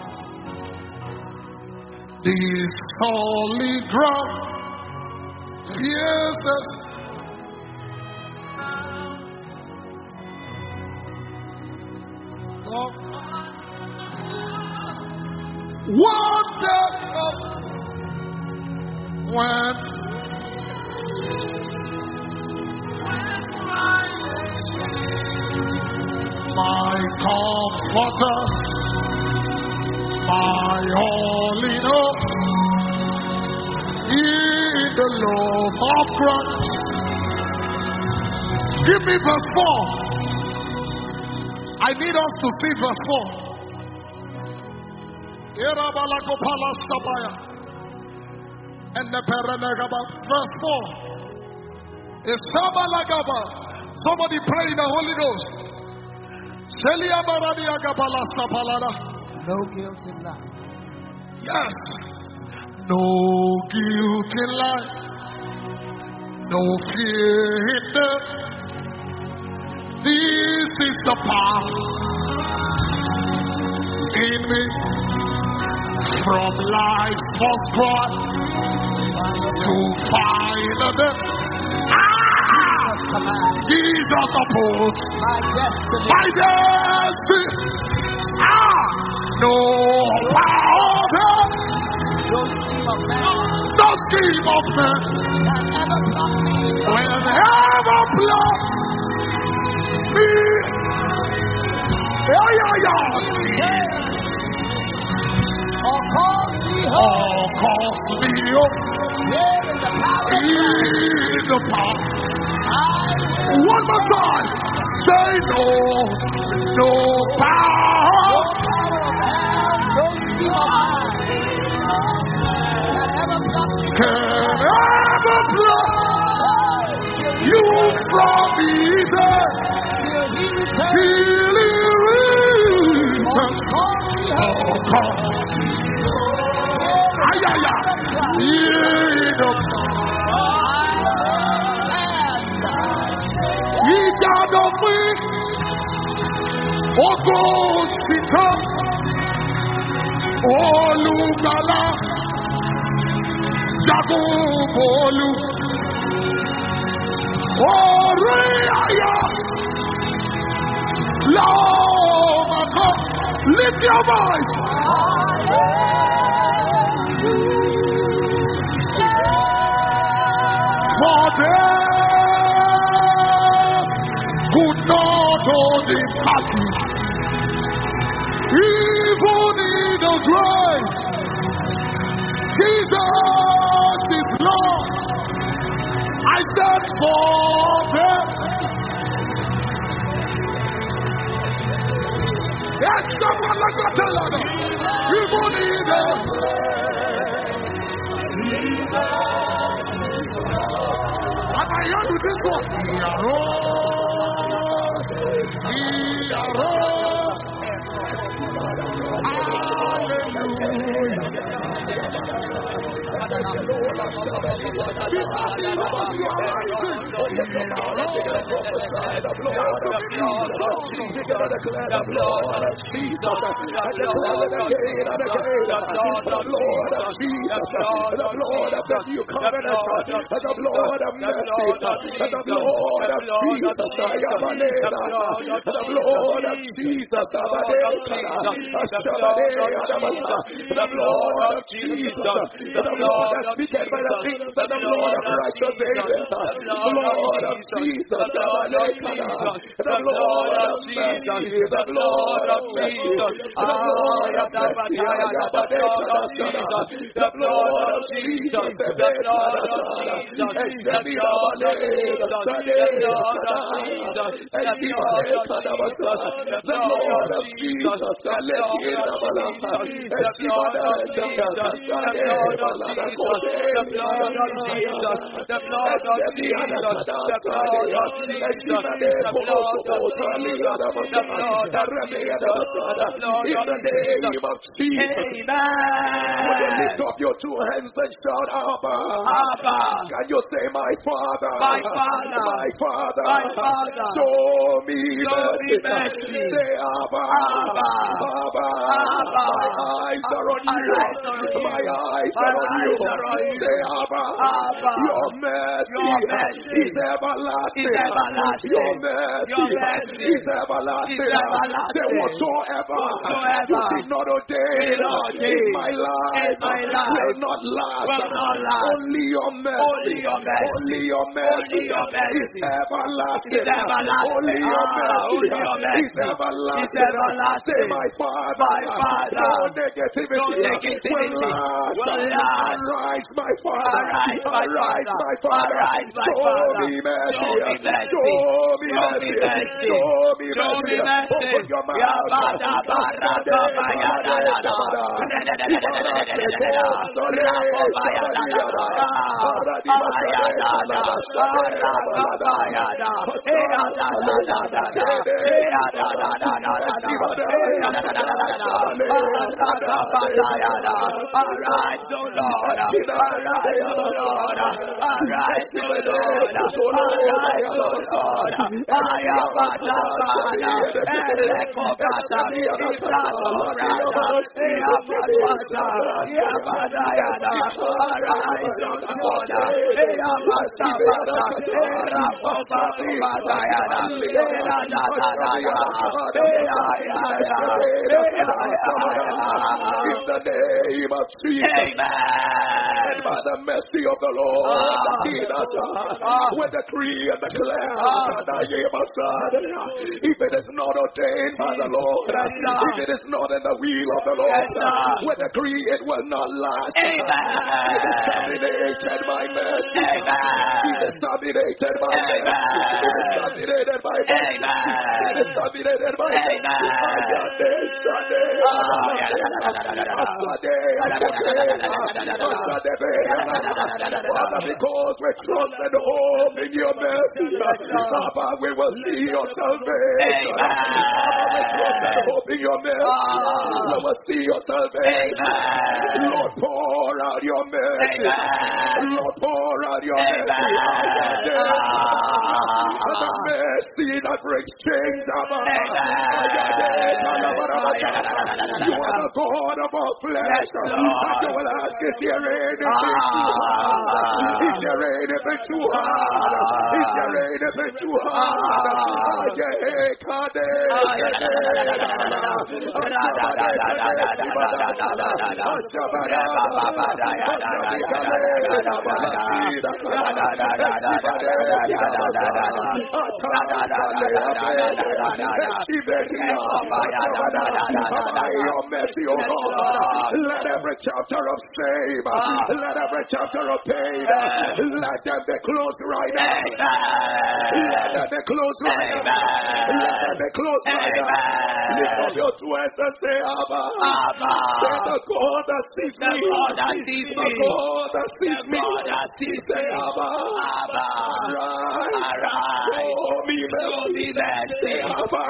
this holy ground, yes, what that when my comforter, my all in all, in the love of Christ. Give me verse 4. I need us to see verse 4. And the verse 4. Somebody pray in the Holy Ghost. No guilt in life. Yes. No guilt in life. No fear in death. This is the path in me from life's first cry to final death. Jesus opposed my destiny. No power, no scheme of man, whenever blood me, or cause me up in the power. One more time. Say no, no power can ever pluck you from either. Healing come. Ayaya. Ijadomi Ogosika Olugala Jagobolu Oriaya Lomako. Lift your voice. For them could not hold him captive, even in the grave. Jesus is Lord. I said for them. Yes, someone like that. Even in the and I hear you this one. He arose. Lift up your two hands and shout, Abba. Abba. Can you say, my Father? My Father. My Father. My Father. Show me mercy. Say, Abba. Abba. Abba. Abba. My eyes are on you. My eyes are on you. Say, Abba. Abba. Your mercy is everlasting. Your mercy is everlasting. Say, whatsoever you did not ordain in my life will not last. Only your mercy. Only your mercy is everlasting. Only your mercy is everlasting. Say, my Father. No negativity will last. Arise, my Father. Arise, my Father. Show me mercy. Show me mercy. Show me mercy. Open your mouth. Arise, O Lord. Arise, O Lord. In the name of Jesus. Amen. By the mercy of the Lord, we decree and declare, if it is not ordained by the Lord, if it is not in the will of the Lord, we decree it will not last. It is terminated by mercy. It is terminated contaminated by it is contaminated by it is contaminated by it. Father, because we trust and hope in your mercy, Papa, we will see your salvation. We trust and hope in your mercy. We will see your salvation. Lord, pour out your mercy. Lord, pour out your mercy. The mercy that brings change. You are the God of all flesh. And you will ask, is there anything too hard? Is there anything too hard? Is there anything too hard? Your mercy, oh God, let every chapter of shame, let every chapter of pain, let them be closed right now. Let them be closed right now. Let them be closed right now. Lift up your voice and say, Abba. Say the God that sees me. The God that sees me. Say, Abba. Arise. Show me mercy. Abba.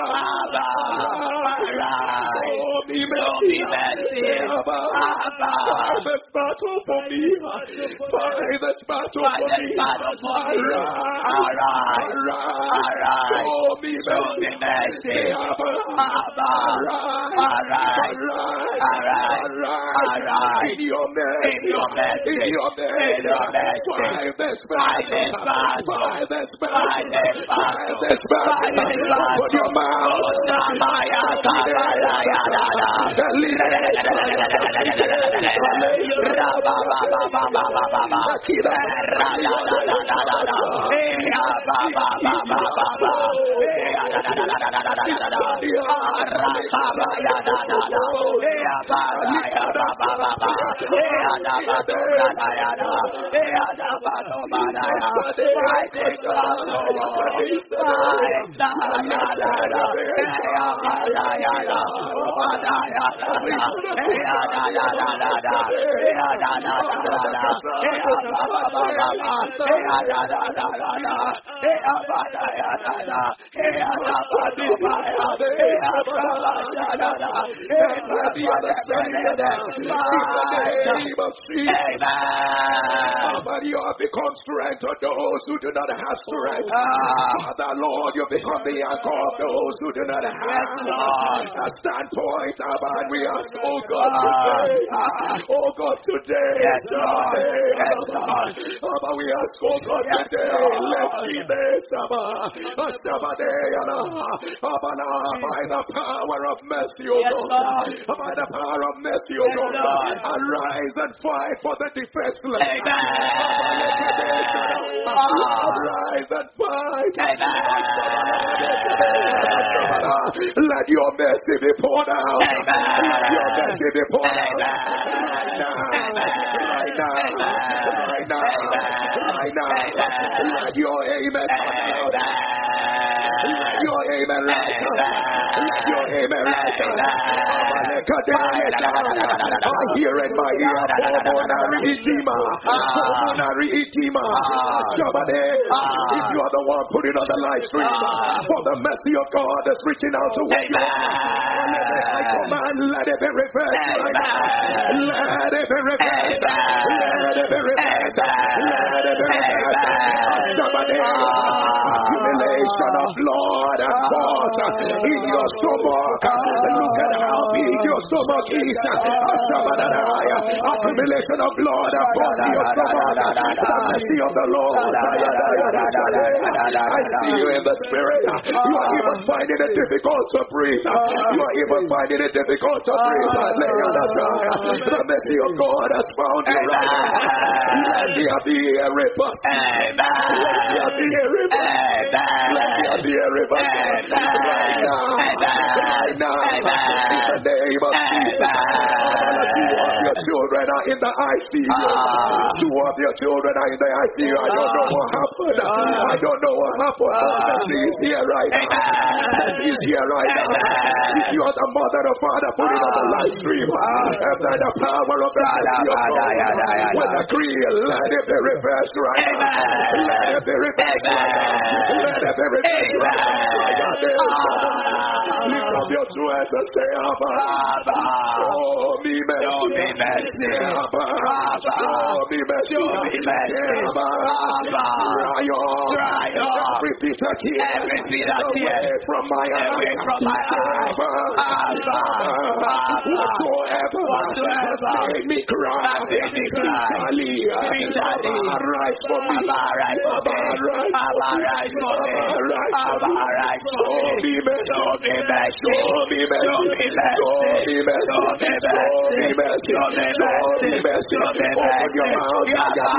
Show me mercy. Abba. Fight this battle for me. Fight this battle for me. Arise. Show me mercy. Abba. Arise. In your mercy. Fight this battle. Open your mouth. But you have become strength to those who do not have strength. Father, Lord, you become the anchor of those who do not have a standpoint. And we ask, oh God, today. Yes, Lord. But we ask, oh God, today. Let Jesus, by the power of mercy, oh God, by the power of mercy, oh God, arise and fight for the defenseless. Arise and fight. Let your mercy be poured out. Let your mercy be poured out. Right now. Let your amen come out. Let your amen right now. Let your amen right now. I hear in my ear, somebody, if you are the one putting on the live stream, for the mercy of God is reaching out to you. I command, let it be reversed right now. Let it be reversed. Let it be reversed. Let it be reversed. Somebody, accumulation of blood and force in your stomach. Look at how big your stomach is. Accumulation of blood and force in your stomach. The mercy of the Lord. I see you in the spirit. You are even finding it difficult to breathe. You are even finding it difficult to breathe. The mercy of God has found you right now. Let there be a reverse. Let there be a reverse. Let there be a reverse. Right now. In the name of Jesus. children are in the ICU. 2 of your children are in the ICU. I don't know what happened. I don't know what happened. Mercy is here right now. Mercy is here right now. If you are the mother or father, put it on the live stream. And then the power of the mercy of God. When agree, let it be reversed right now. Let it be reversed right now. Let it be reversed right now. Lift up your two hands and say, Abba. Oh, me mercy. Abba. Oh, me mercy. Abba. Dry on. Every bitter tear. Away from my eyes. Whatsoever made me cry. Arise for me. Arise for me. Show me mercy. Open your mouth.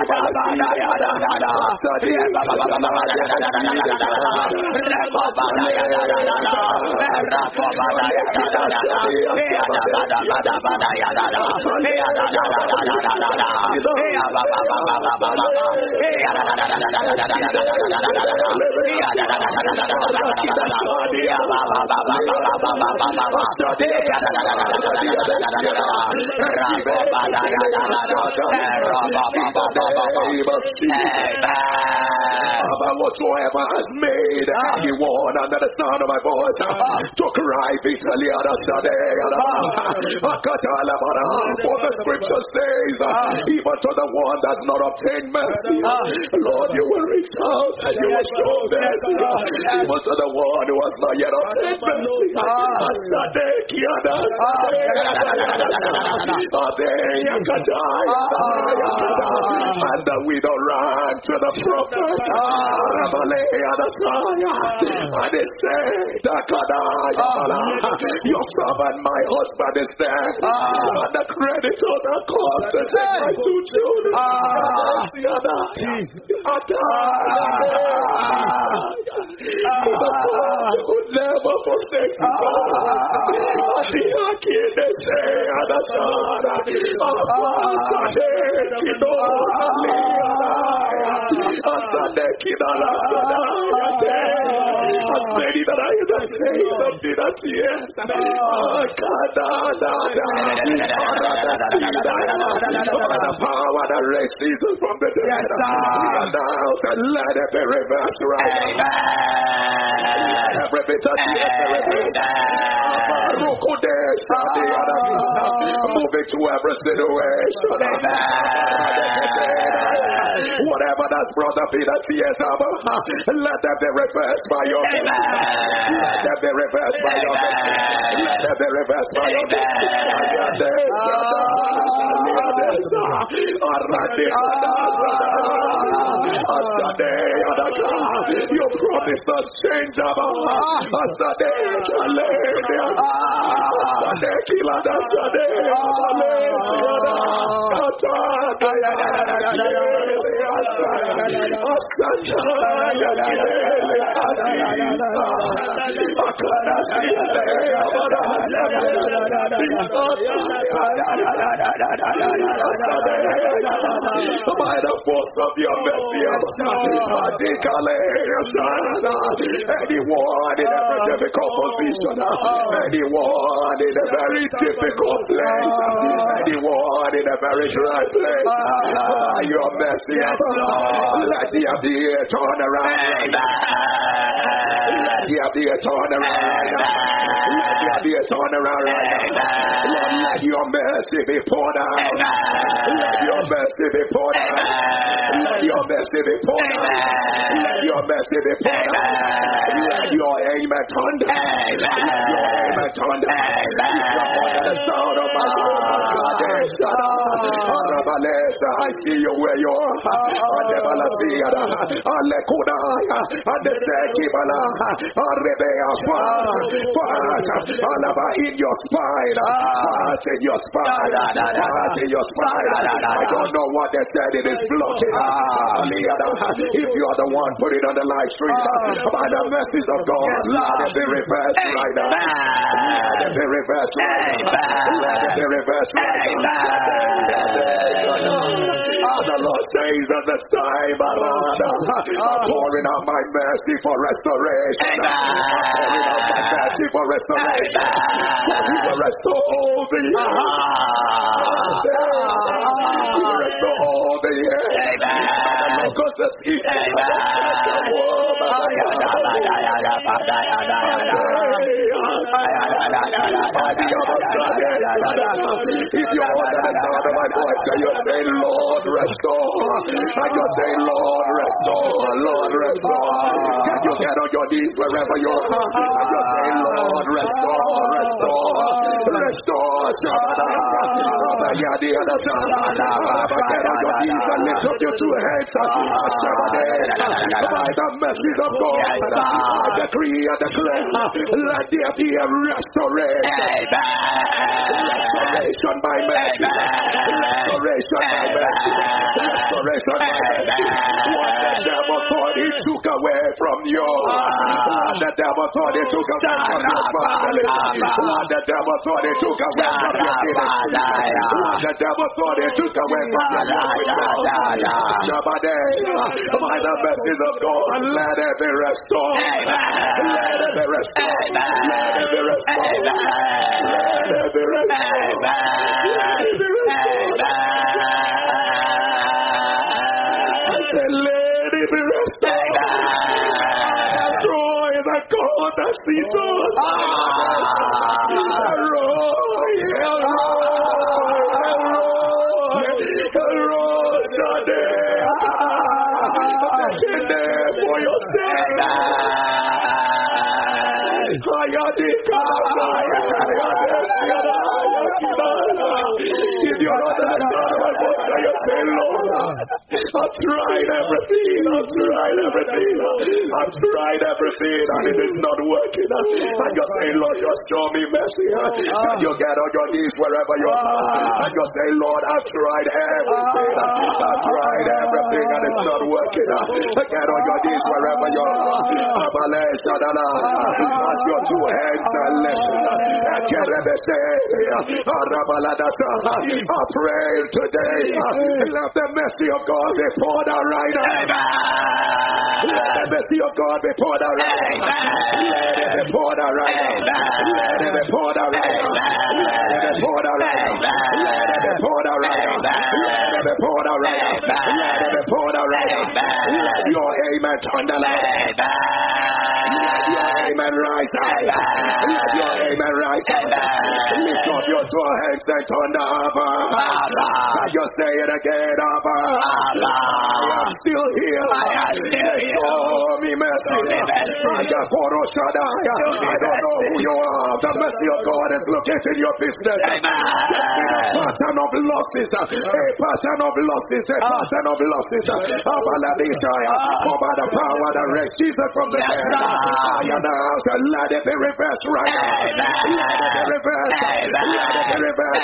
Whatsoever has made anyone under the sound of my voice to cry bitterly on a Sunday, for the scripture says, even to the one that's not obtained mercy, Lord, you will reach out and you will show mercy, even to the one who has not yet obtained mercy. And the widow ran to the prophet, and they said, your servant, my husband, is dead, and the creditors are called to take my 2 children. Who never forsakes as many that I have said something that yes, the power that raised Jesus from the dead, we announce and let it be reversed right now. Every bit of moving to every situation. Whatever that's brought up in the tears, let them be reversed by your mercy. Let them be reversed by your mercy. Let them be reversed by your You promised us change by the force of your mercy, anyone in every difficult position, anyone in a very difficult place, anyone in a very dry place, by your mercy, let the idea turn around. Let the idea turn around. Let the idea turn around right now. Lord, let your mercy be poured out. Let your mercy be poured out. Let your mercy be poured out. Let your mercy be poured out. Let your amen turn down. Let your amen turn down. The sound of my God. I see you where you are. Kudaya, and the Sekibala, Rebea, Alaba in your spine, part in your spine, part in your spine. I don't know what they said, it is blocking. If you are the one, put it on the live stream. By the mercies of God, let it be reversed right now. Let it be reversed right now. Let it be reversed right now. The Lord says at this time, I'm pouring out my mercy for restoration. I'm pouring out my mercy for restoration. He will restore all the years. He will restore all the years. Because the east if you under the sound of my voice and you say, Lord, restore. And you say, Lord, restore. Lord, restore. Can you get on your knees wherever you are? And you say, Lord, restore. Restore. Restore. Get on your knees and lift up your two hands. By the mercy of God, I decree and declare, let there be a restoration. Restoration by mercy. Restoration by mercy. Restoration by mercy. What the devil thought he took away from you. What the devil thought he took away from your family. What the devil thought he took away from your ministry. What the devil thought he took away from your by the mercies of God, let it be restored. Let it be restored. Let it be restored. Let it be restored. Let it be restored. Let it be restored. Destroy the God that sees us. For your sake. If you're not the God of my voice, you say, Lord, I've tried everything. I've tried everything. I've tried everything, and it is not working. And you say, Lord, just show me mercy. And you get on your knees wherever you are. And you say, Lord, I've tried everything. I've tried everything, and it's not working. Get on your knees wherever you are. At your two hands are lifted. I pray today. Let the mercy of God be poured out right now. Let the mercy of God be poured out right now. Let it be poured out right now. Let it be poured out right now. Let it be poured out right now. Let it be poured out right now. Let it be poured out right now. Let it be poured out right now. Let your amen turn the light. Let your amen rise high. Let your amen rise high. Lift up your two hands and turn the Abba. Can you say it again, Abba? I am still here. Show me mercy. I don't know who you are. The mercy of God is located in your business. A pattern of losses. A pattern of losses. A pattern of losses. By the power that raised Jesus from the dead. Let it be reversed right now. Let it be reversed. Let it be reversed.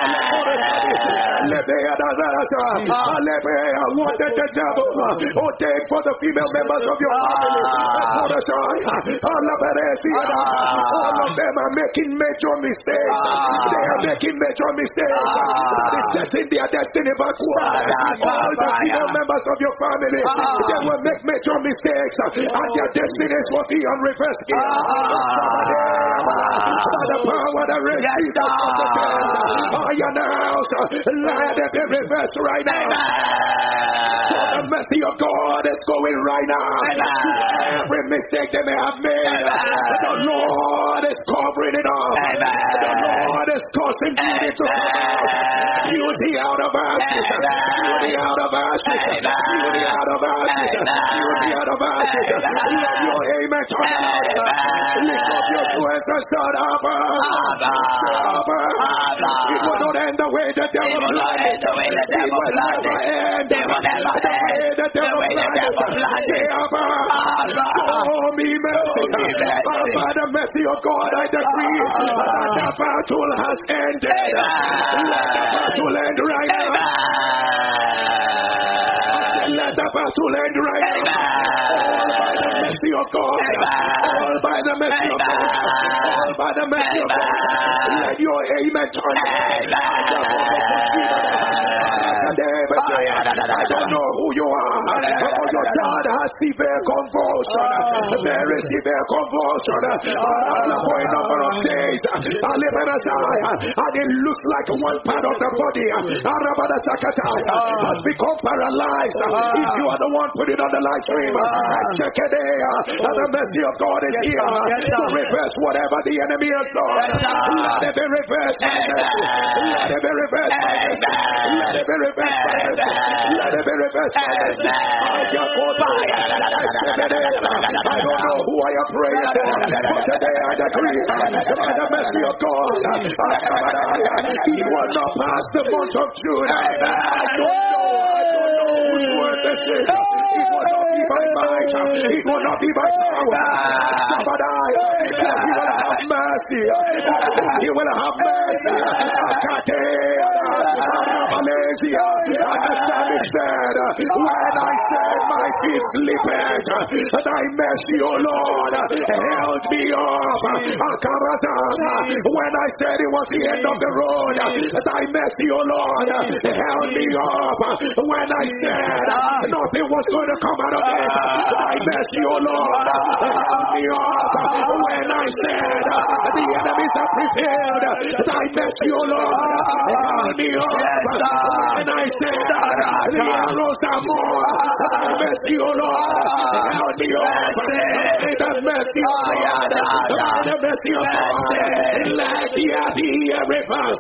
What did the devil ordain for the female members of your family? All of them are making major mistakes. They are making major mistakes. That is setting their destiny backward. All the female members of your family, they will make major mistakes, and their destinies will be on reverse gear. By the power that raised Jesus from the dead, I announce, let it be reversed right now. The mercy of God is going right now. Every mistake they may have made, the Lord is covering it up. The Lord is causing beauty to come out. Beauty out of ashes. Beauty out of ashes. Beauty out of ashes. Beauty out of ashes. Let your amen turn out. Lift up your voice and shout, Abba. Abba. It will not end the way the devil planned it. It will never end the way the devil planned it. Say, Abba. Show me mercy. By the mercy of God, I decree that the battle has ended. Let the battle end right now. Let the battle end right now. All by the mercy of God. All by the mercy of God. All by the mercy of God. Let your amen turn. I don't know who you are, but your child has severe convulsion. Very severe convulsion. For a number of days, and it looks like one part of the body has become paralyzed. If you are the one putting on the live stream, check it out. The mercy of God is here to reverse whatever the enemy has done. Let it be reversed. Let it be reversed. Let it be reversed. Let it be reversed. I don't know who I am praying for, but today I decree by the mercy of God, He will not pass the month of June. I don't know whose word this is. It will not be by might. It will not be by power. But He will have mercy. He will have mercy. Said, when I said my feet slipped, thy mercy, O Lord, held me up. When I said it was the end of the road, thy mercy, O Lord, held me up. When I said nothing was going to come out of it, thy mercy, O Lord, held me up. When I said the enemies are prepared, thy mercy, O Lord, held me up. When I said the arrows are more, thy mercy, O Lord, held me up. The mercy of God, the mercy of God, let there be a reverse.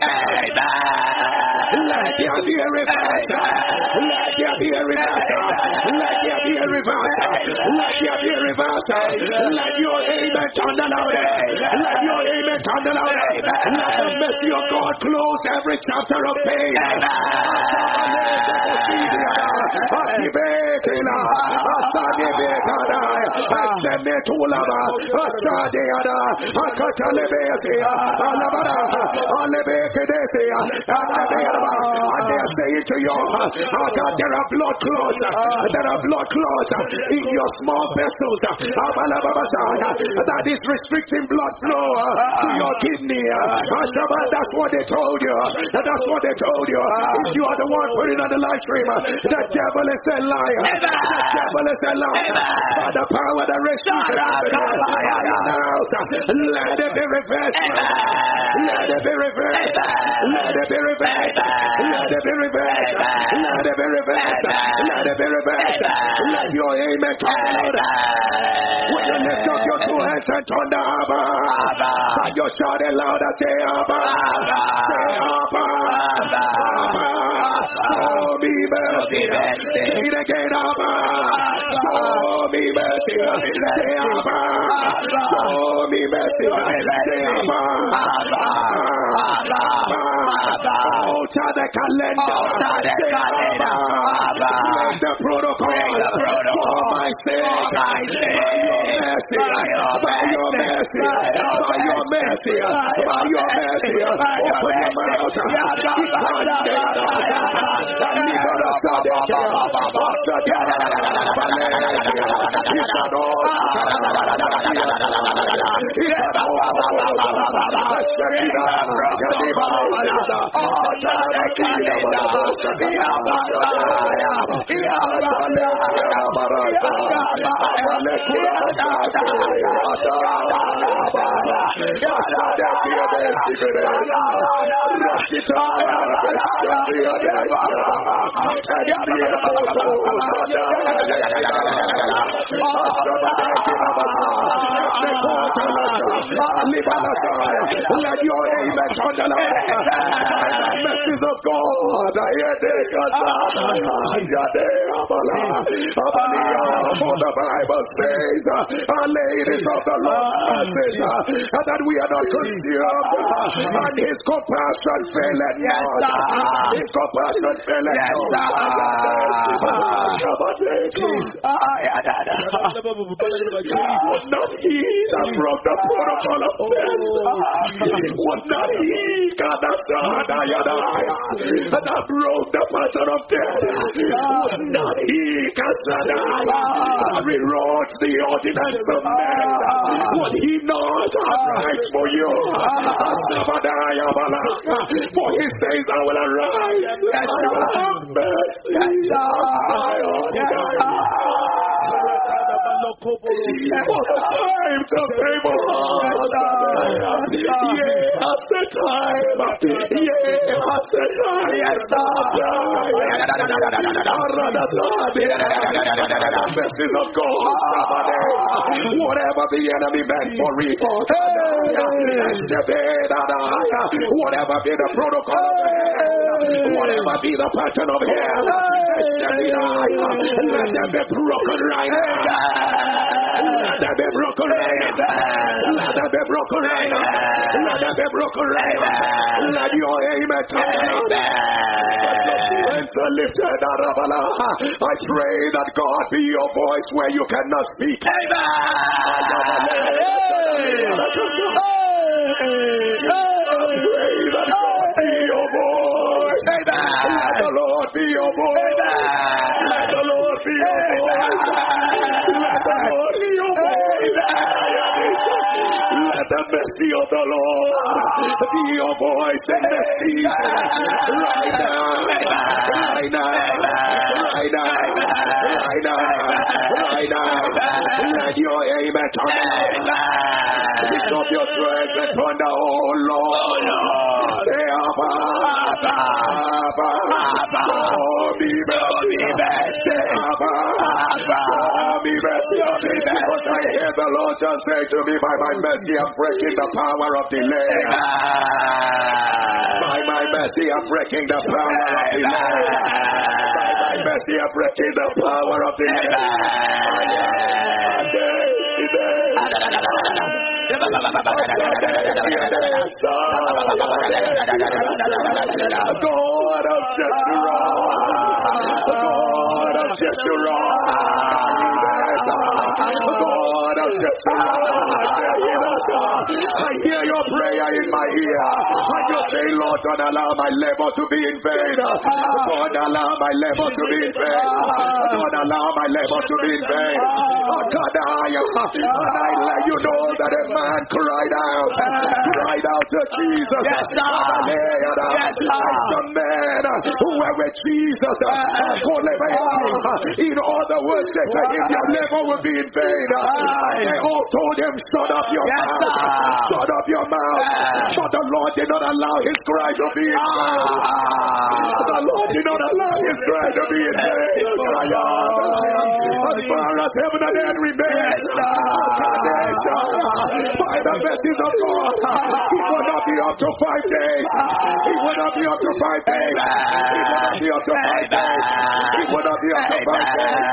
Let there be a reverse. Let there be a reverse. Let there be a reverse. Let there be a reverse. Let your amen turn around. Let your amen turn around. Let the mercy of God close every chapter of pain. And they are saying to you, God, there are blood clots. There are blood clots in your small vessels that is restricting blood flow to your kidney. That's what they told you. That's what they told you. If you are the one putting on the live stream, the devil is a liar. The devil is a liar. By the power that restricts let it be reversed. Let it be reversed. Let it be reversed. Let it be reversed. Let it be reversed. Let it be reversed. Let your amen turn out. When you lift up your two hands and turn the Abba, and you shout it louder, say Abba. Say Abba. Show me mercy. Say it again, Abba. Show me mercy. Say Abba. Show me mercy. Say Abba. Alter the calendar. Break the protocol. For my sake. By your mercy. By your mercy. By your mercy. Open your mouth. Let your amen on the message of God. For the Bible says, ladies of the Lord, that we are not consumed, and His compassion faileth not. His compassion faileth not. Not He that broke the protocol of death. Was not He that broke the pattern of death. Was not He that rewrote the ordinance of men. Would He not arise for you? For He says, I will arise. I will have mercy. For the time to favor us. That's the time. That's the time. Message of God. Whatever the enemy meant for evil, whatever be the protocol of hell, whatever be the pattern of hell, let them be broken right now. Let them be broken right now. Let them be broken right now. Let them be broken right now. Let your amen turn. Lifted, I pray that God be your voice where you cannot speak. Let the Lord be your voice. Let the Lord be your voice. Let the Lord be your voice. Let the mercy of the Lord be your voice in the season. Right now. Right now. Right now. Right now. Right now. Let your amen turn. Lift up your strength and thunder, oh Lord. Say, Abba, Abba, oh, be mercy. Say, Abba, oh, be mercy. Because I hear the Lord just say to me, by my mercy, I'm breaking the power of delay. By my mercy, I'm breaking the power of delay. By my mercy, I'm breaking the power of delay. God of Jeshurun, God of I hear your prayer in my ear. And you say, Lord, don't allow my labor to be in vain. Don't allow my labor to be in vain. Don't allow my labor to be in vain. And I let you know that a man cried out to Jesus. Yes, sir. Yes, sir. The man who were with Jesus. In other words, they said, if your labor will be in vain, they all told him, shut up your mouth. Shut up your mouth. But the Lord did not allow his cry to be in vain. The Lord did not allow his cry to be in vain. As far as heaven and earth remains, by the mercies of God, it will not be up to 5 days. It will not be up to 5 days. It will not be up to 5 days. It will not be up to 5 days.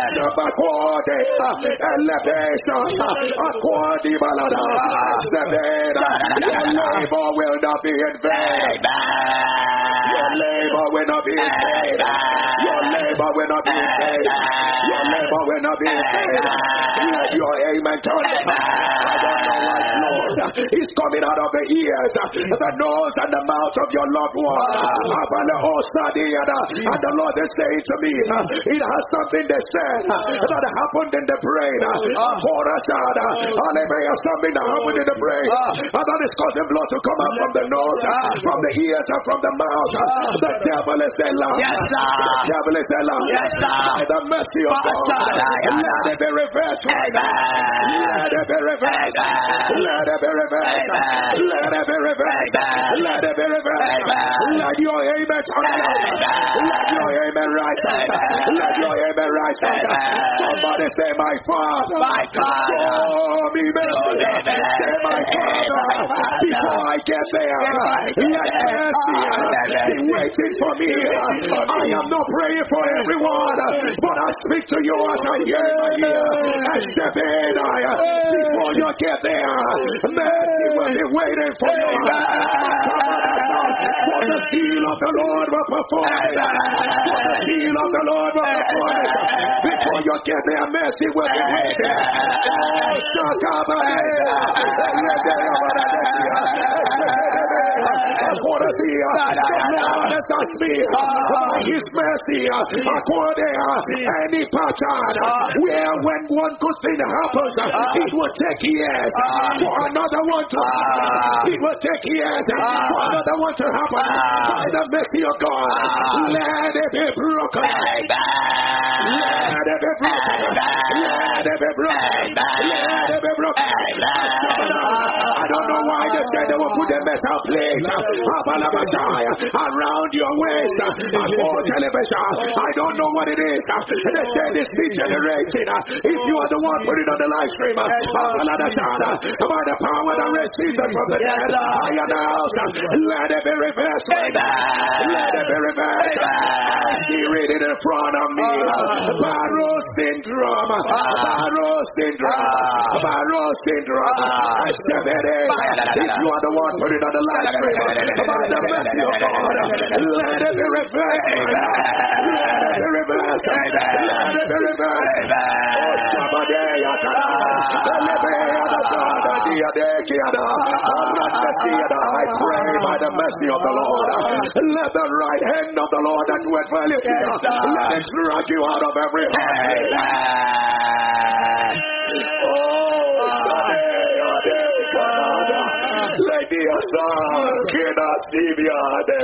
Your labor will not be in vain. Your labor will not be in vain. Your labor will not be in vain. Your labor will not be in vain. Let your amen turn. I don't know why, Lord. It's coming out of the ears, the nose, and the mouth of your loved one. And the Lord is saying to me, it has something they said that happened in the brain. Something that happened in the brain. And that is causing blood to come out from the nose, from the ears, and from the mouth. The devil is a lie. The devil is a lie. By the mercy of God, let it be reversed right now. Let it be reversed. Let it be reversed. Let it be reversed. Let it be reversed. Let your amen turn around. Let your amen rise up. Let your amen rise up. Somebody say, my Father. My Father. Show me mercy. Say, my Father. Before I get there, let mercy be waiting for me. I am not praying for everyone, but I speak to you as I hear my ear. And step in. Before you get there, mercy will be waiting for you. For the seal of the Lord will perform it. For the seal of the Lord will perform it. Before you get there, mercy will be waiting. His mercy, according any pattern where when one good thing happens, it will take years for another one to happen. It will take years for another one to happen. By the mercy of God, let it be broken. Let it be broken. Let it be broken. Let it be broken. I don't know why they said they will put a metal plate around your waist for television. I don't know what it is. They said it's degenerating. If you are the one putting on the live stream, by the power that raised Jesus from the dead, I announce, let it be reversed. Let it be reversed. I see it in front of me. Barrow syndrome. Barrow syndrome. Barrow syndrome. I step it in. If you are the one putting on the live stream, by the mercy of God, let it be reversed. Let it be reversed. Let it be reversed. I pray by the mercy of the Lord, let the right hand of the Lord that went value, let it drag you out of every heart. Lady Asar, Kina Sivia, the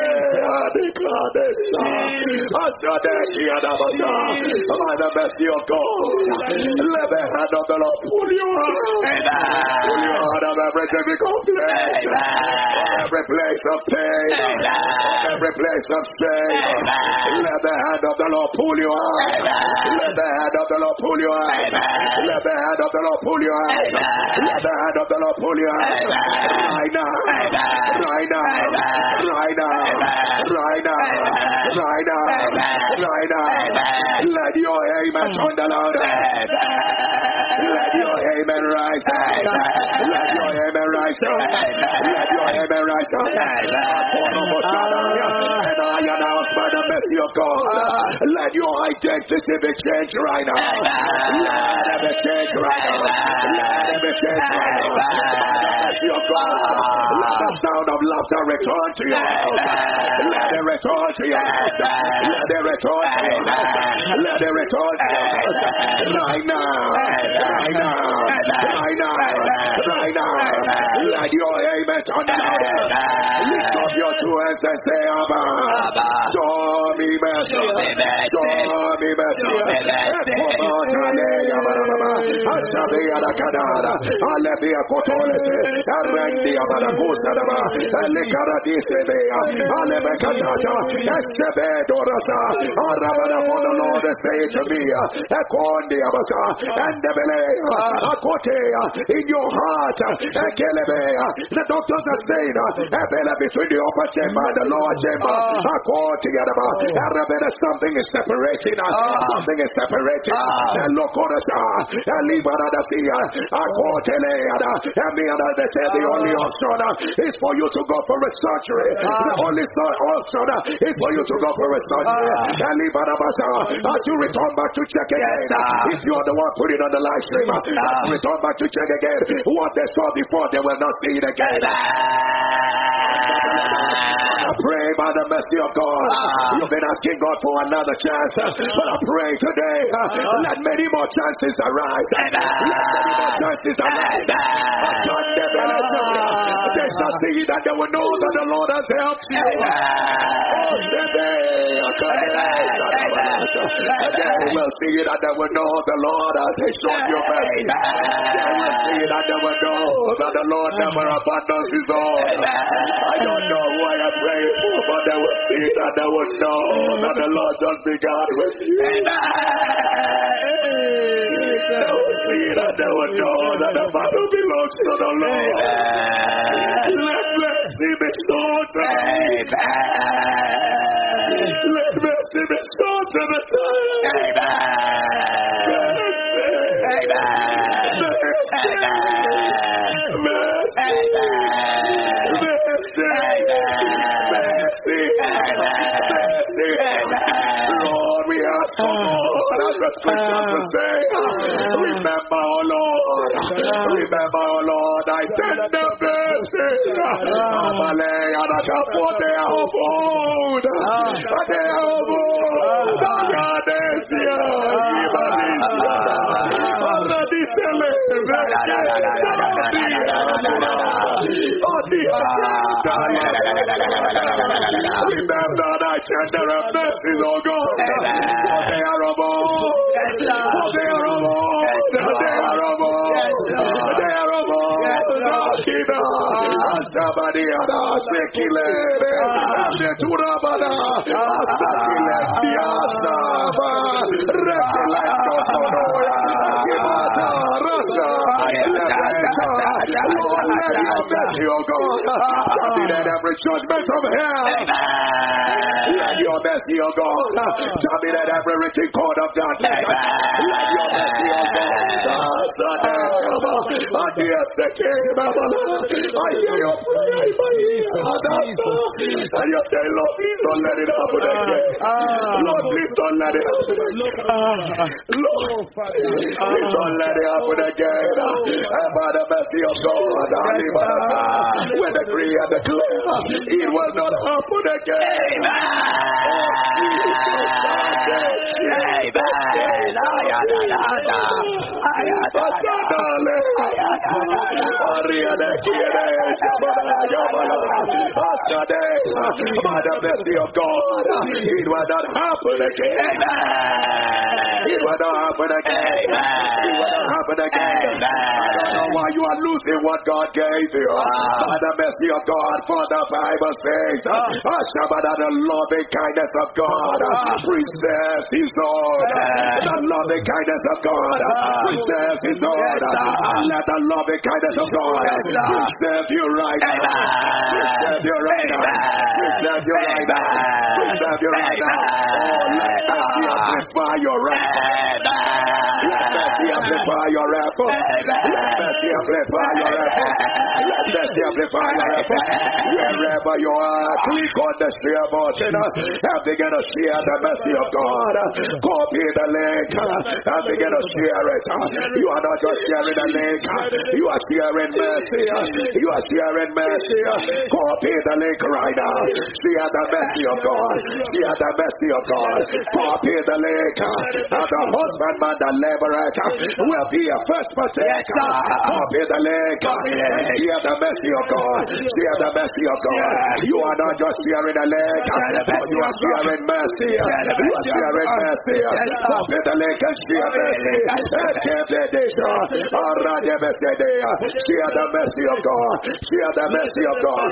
by the mercy of God, let the hand of the Lord pull you out. Pull you out of every difficult place, every place of pain, every place of shame. Let the hand of the Lord pull you out. Let the hand of the Lord pull you out. Let the hand of the Lord pull you out. Let the hand of the Lord pull you out. Right now. Right now. Right now. Right now. Right now. Right now. Let your amen turn the Lord. Let your amen rise. Let your amen rise. Let your amen rise. And I announce by the mercy of God, let your identity be changed right now. Let it be changed right now. Let it be changed right now. By the mercy of God, let the sound of laughter return to your house. Let it return to your house. Let it return to your house. Let it return to your house. Right now. Right now. Right now. Right now. Let your amen turn down. Lift up your two hands and say, Abba. Show me mercy. Show me mercy. The Lord is saying to me, in your heart, the doctors are saying, between the upper chamber and the lower chamber, something is separating. Something is separating. And look on us. They say the only option is for you to go for a surgery. The only option is for you to go for a surgery. As you return back to check again, if you are the one putting on the live stream, return back to check again. What they saw before, they will not see it again. I pray by the mercy of God. You've been asking God for another chance, but I pray today, let many more chances arise. Let many more chances arise. They shall see that they will know that the Lord has helped you. They will see that they will know the Lord has shown you mercy. They will see that they will know that the Lord never abandons his own. I don't know why I pray for, but they will see that they will know that the Lord just began with you. They will see that they will know that the battle belongs to the Lord. Let mercy be shown to me. Let mercy be shown to the time. Lord, we ask for more. As the scriptures will say, remember, oh Lord, remember, oh Lord, I send the mercy. For they are of old. They are of old. Remember thy tender mercies, O God. For they are of old. For they are of old. They are of old. They are of old. Somebody other sekile. The turabana. Sekile. Diasaba. Rekeleko sonoya. Imata. Rasa. Lord, let your mercy, O God. Terminate every judgment from hell. Let your mercy, O God. Terminate every written code of darkness. Let your mercy, O God. I hear your prayer in my ears. And you say, Lord, please don't let it happen again. Lord, please don't let it happen again. Lord, please don't let it happen again. And by the mercy of God, we decree and declare it will not happen again. By the mercy of God, it will not happen again. It will not happen again. It will not happen again. I don't know why you are losing what God gave you. By the mercy of God, for the Bible says, the loving kindness of God preserves his own. The loving kindness of God preserves his own. Let the loving kindness of God preserve you right now. Preserve you right now. Preserve you right now. Preserve you right now. Let me amplify your wrath. Let me amplify your wrath. Let me amplify your wrath. Let me amplify your wrath. Wherever you are, click on the share button and begin to share the mercy of God. Copy the link and begin to share it. You are not just sharing the link, you are sharing mercy. You are sharing mercy. Copy the link right now. Share the mercy of God. Share the mercy of God. Copy the link. And the husbandman that laboreth will be a first partaker. Copy the link. Share the mercy of God. Share the mercy of God. You are not just sharing the link, but you are sharing mercy. You are sharing mercy. Copy the link and share mercy. Share the mercy of God. Share the mercy of God.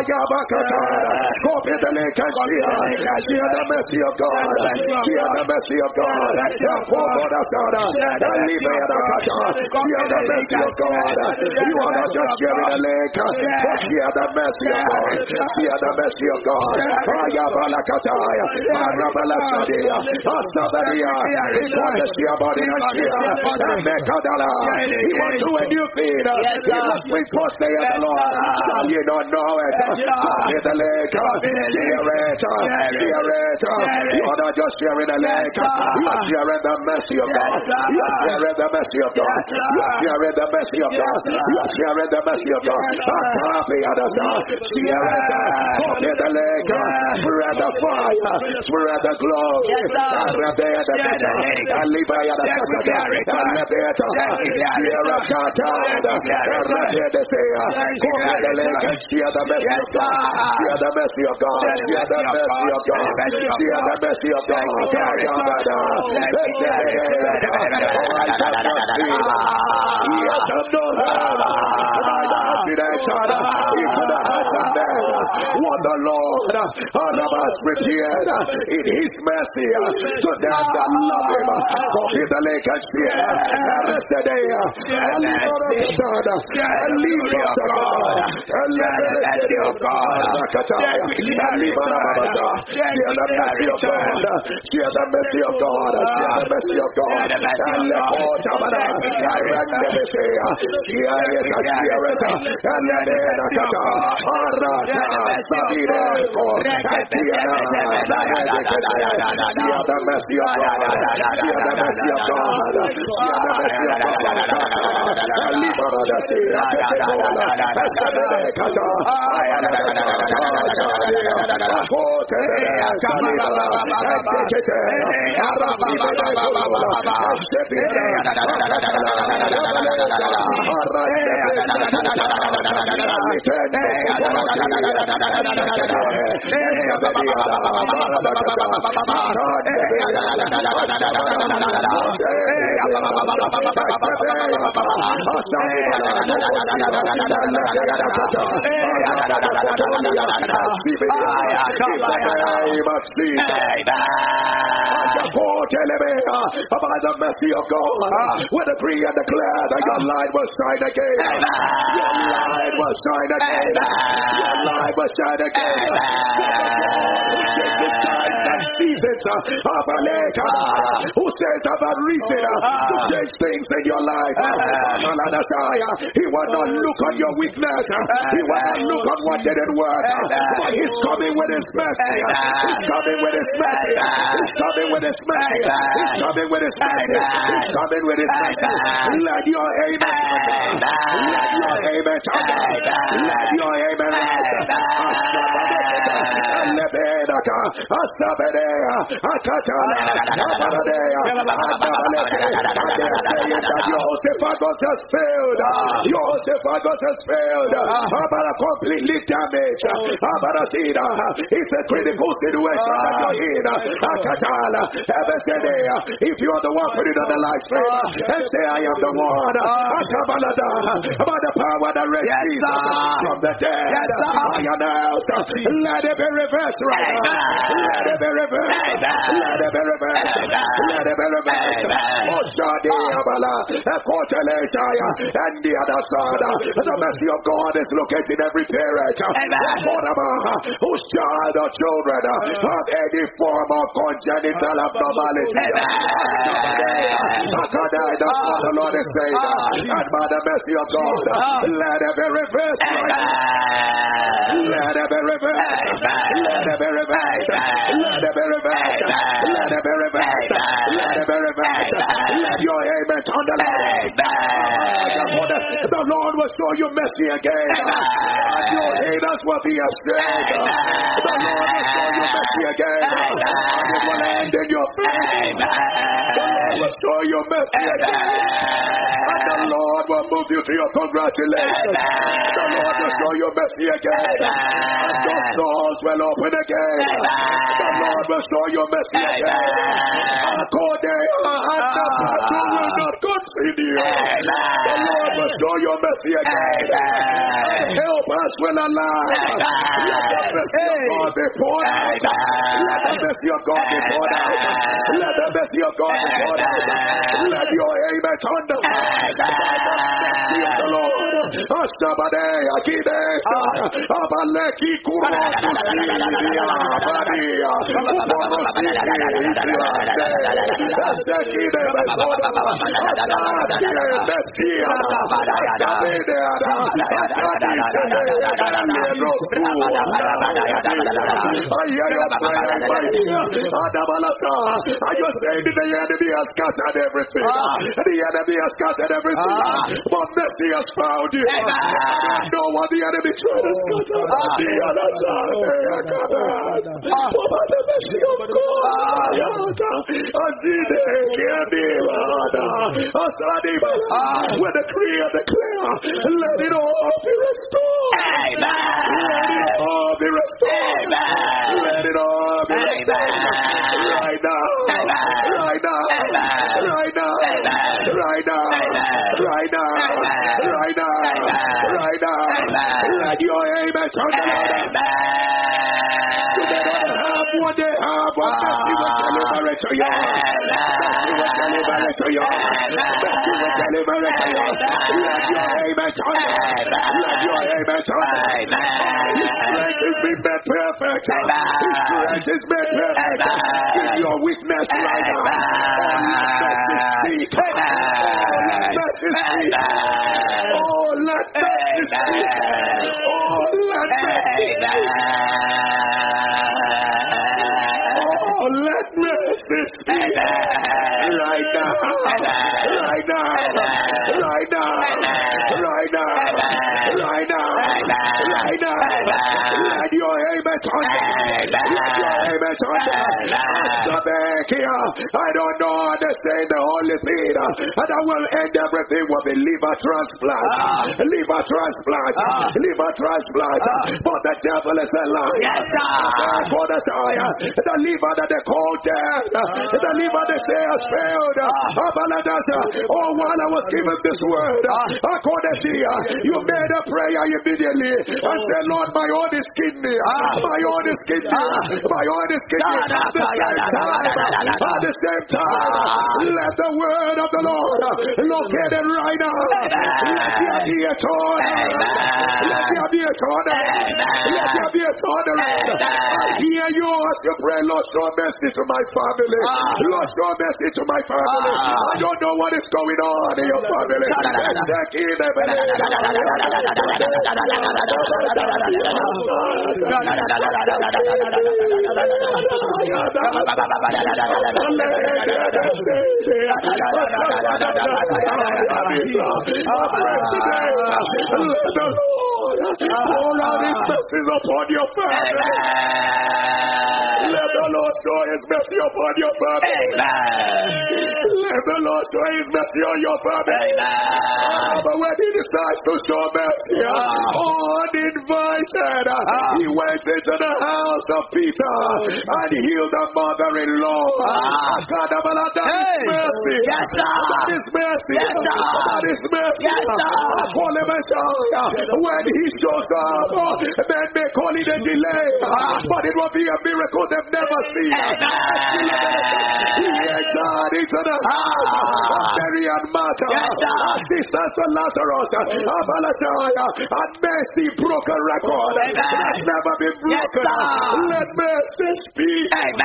Copy the link and share the mercy of God. Share the mercy of God. the mercy of God. You are not just here in the lake, but hear the mercy of God. Hear the mercy of God. Ayabalakataya, Arabalakadia, Asabadia, it's what the sea about in a year, and Mekadala. He will do a new thing. We put say the Lord. You don't know it. In the lake, hear it. You are not just here in the lake. You are hearing the mercy of God. You are hearing the mercy of God. You are hearing the mercy of God. You are hearing the mercy of God. Copy others. Hear it. Talk in the lake. Spread the fire. Spread the glory. Hear the mercy of God. Hear the mercy of God. Hear the mercy of God. Hear the mercy of God. What the Lord has prepared in His mercy to them that love Him. Copy the lake and fear. And leave us God. And let the mercy of God. Hear the mercy of God. Hear the mercy of God. Hear the mercy of God. And let all Tamara. By the mercy of God, we decree and declare that your light will shine again. Your light will shine again. Your light will shine again. Seasons of a lake, who says about reason to change things in your life. He will not look on your weakness. He will not look on what didn't work. But He's coming with His mercy. He's coming with His mercy. He's coming with His mercy. He's coming with His mercy. He's coming with His mercy. Let your amen. Let your amen. Let your amen. Jehoshaphat has failed. Jehoshaphat has failed. Completely damaged. It's a critical situation that you're in. If you are the one putting on the live stream and say, I am the one. About the power that raised Jesus from the dead. I announced, let it be reversed right now. Let it be reversed. Let it be reversed. Let it be reversed. And the other side, the mercy of God is located in every parent whose child or children have any form of congenital abnormality. That's what the Lord is saying. And by the mercy of God, let it be reversed right now. Let it be reversed. Let it be reversed. Let it be reversed. Let it be reversed. Let it be reversed. Let your amen on the Lord. The Lord will show you mercy again. And your haters will be ashamed. The Lord will show you mercy again. And it will end in your favor. The Lord will show you mercy again. And the Lord will Lord move you to your congratulations. The Lord will show you mercy again. And those doors will open again. The Lord will show you mercy again. According and the battle will not continue. The Lord will show you mercy again. Help us when alive. Let the mercy of God be poured out. Let the mercy of God be poured out. Let the mercy of God be poured out. Let your amen thunder. Mercy of the Lord. Ashabade Akides. Abaleki Kurotusidia Badia. I just said the enemy has scattered everything. The enemy has scattered everything. But mercy has found you. I don't know what the enemy tried to scatter. The other side. But the mercy of God. When the Creator declare, let it all be restored. Let it all be restored. Let it all be restored. Right now. Right now. Right now. Right now. Right now. Right now. Right now. Let your amen turn around. What they have, what mercy will deliver it to you. Mercy will deliver it to you. Mercy will deliver it to you. Let your amen turn. Let your amen turn. His strength is being made perfect. His strength is made perfect. In your weakness right now. Oh, let mercy speak. Oh, let mercy speak. Oh, let mercy speak. Right now. Right now. Right now. Right now. Right now. Right now. Let your amen turn. Let your amen turn. I don't know how to say the Holy Spirit. And I will end everything with a liver transplant. Liver transplant. Liver transplant. But the devil is a liar. Yes, sir. The liver that they call dead. The liver they say has failed. Oh, while I was given this word, you made a prayer immediately and said, Lord, my own is kidney. My own is kidney. My own is kidney. At the same time, let the word of the Lord locate it right now. Let there be a turn. Let there be a turn. Let there be a turn. I hear you as you pray, Lord, show mercy to my family. Lord, show mercy to my family. I don't know what is going on in your family. Pour out his mercies upon your family. Let the Lord show his mercy upon your family. Let the Lord show his mercy on your family. But when he decides to show mercy, uninvited, he went into the house of Peter and healed the mother-in-law. God, that is mercy. Yes, sir. That is mercy. Yes, sir. That is mercy. Yes, sir. When he shows up, men may call it a delay, but it will be a miracle they've never seen. He entered into the house of Mary and Martha, sisters to Lazarus, and mercy broke a record that's never been broken. Let mercy speak.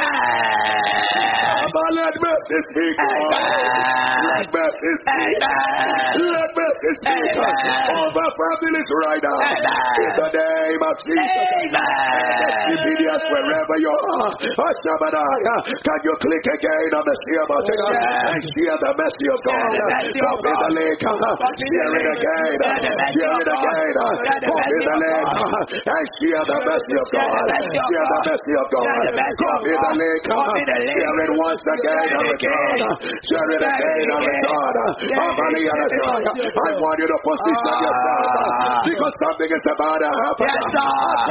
Let mercy speak. Let mercy speak. Let mercy speak over families right now. In the name of Jesus. Obedience wherever you are. Can you click again on the share button and share the mercy of God? Copy the link. Share it again. Share it again. Copy the link and share the mercy of God. Share the mercy of God. Copy the link. Share it once again. Share it again. I want you to position yourself because something is about to happen. Yes, sir.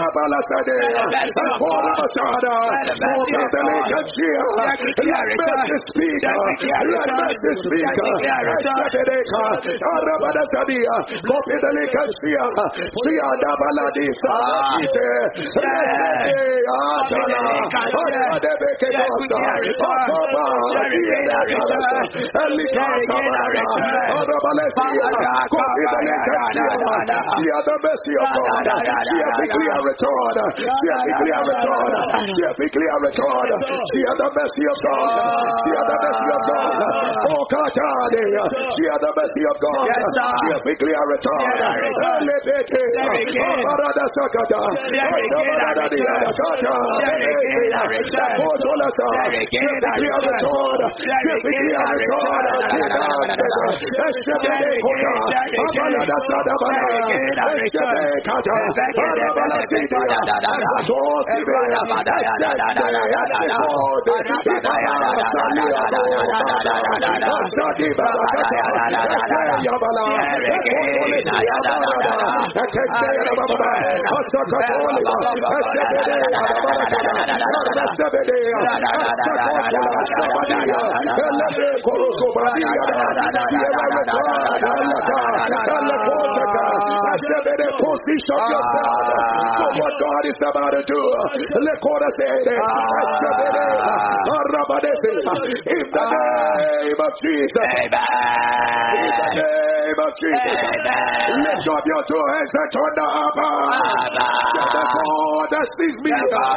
Position yourself for what God is about to do. In the name of Jesus. In the name of Jesus. Lift up your two hands and turn the Abba. The God that sees me.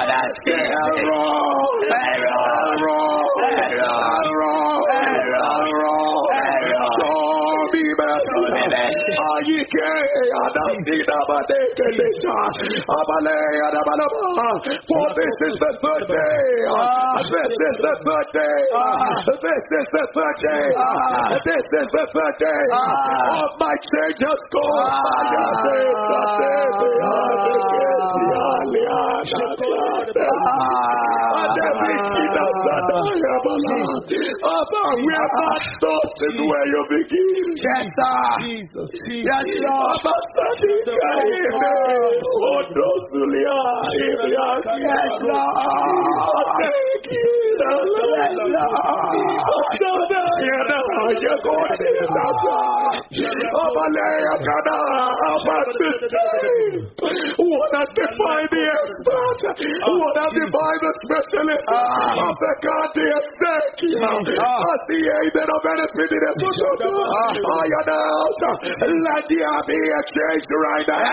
For this is the third day. This is the third day. This is the third day. This is the third day of my change has come. We are not thoughts in where you begin. Yes, sir. Jesus. Yes, Lord. Yes, what has defined the expert? What has defined the specialist of the goddamn sake? As the amen of benefit in the I announce, let there be a change right now.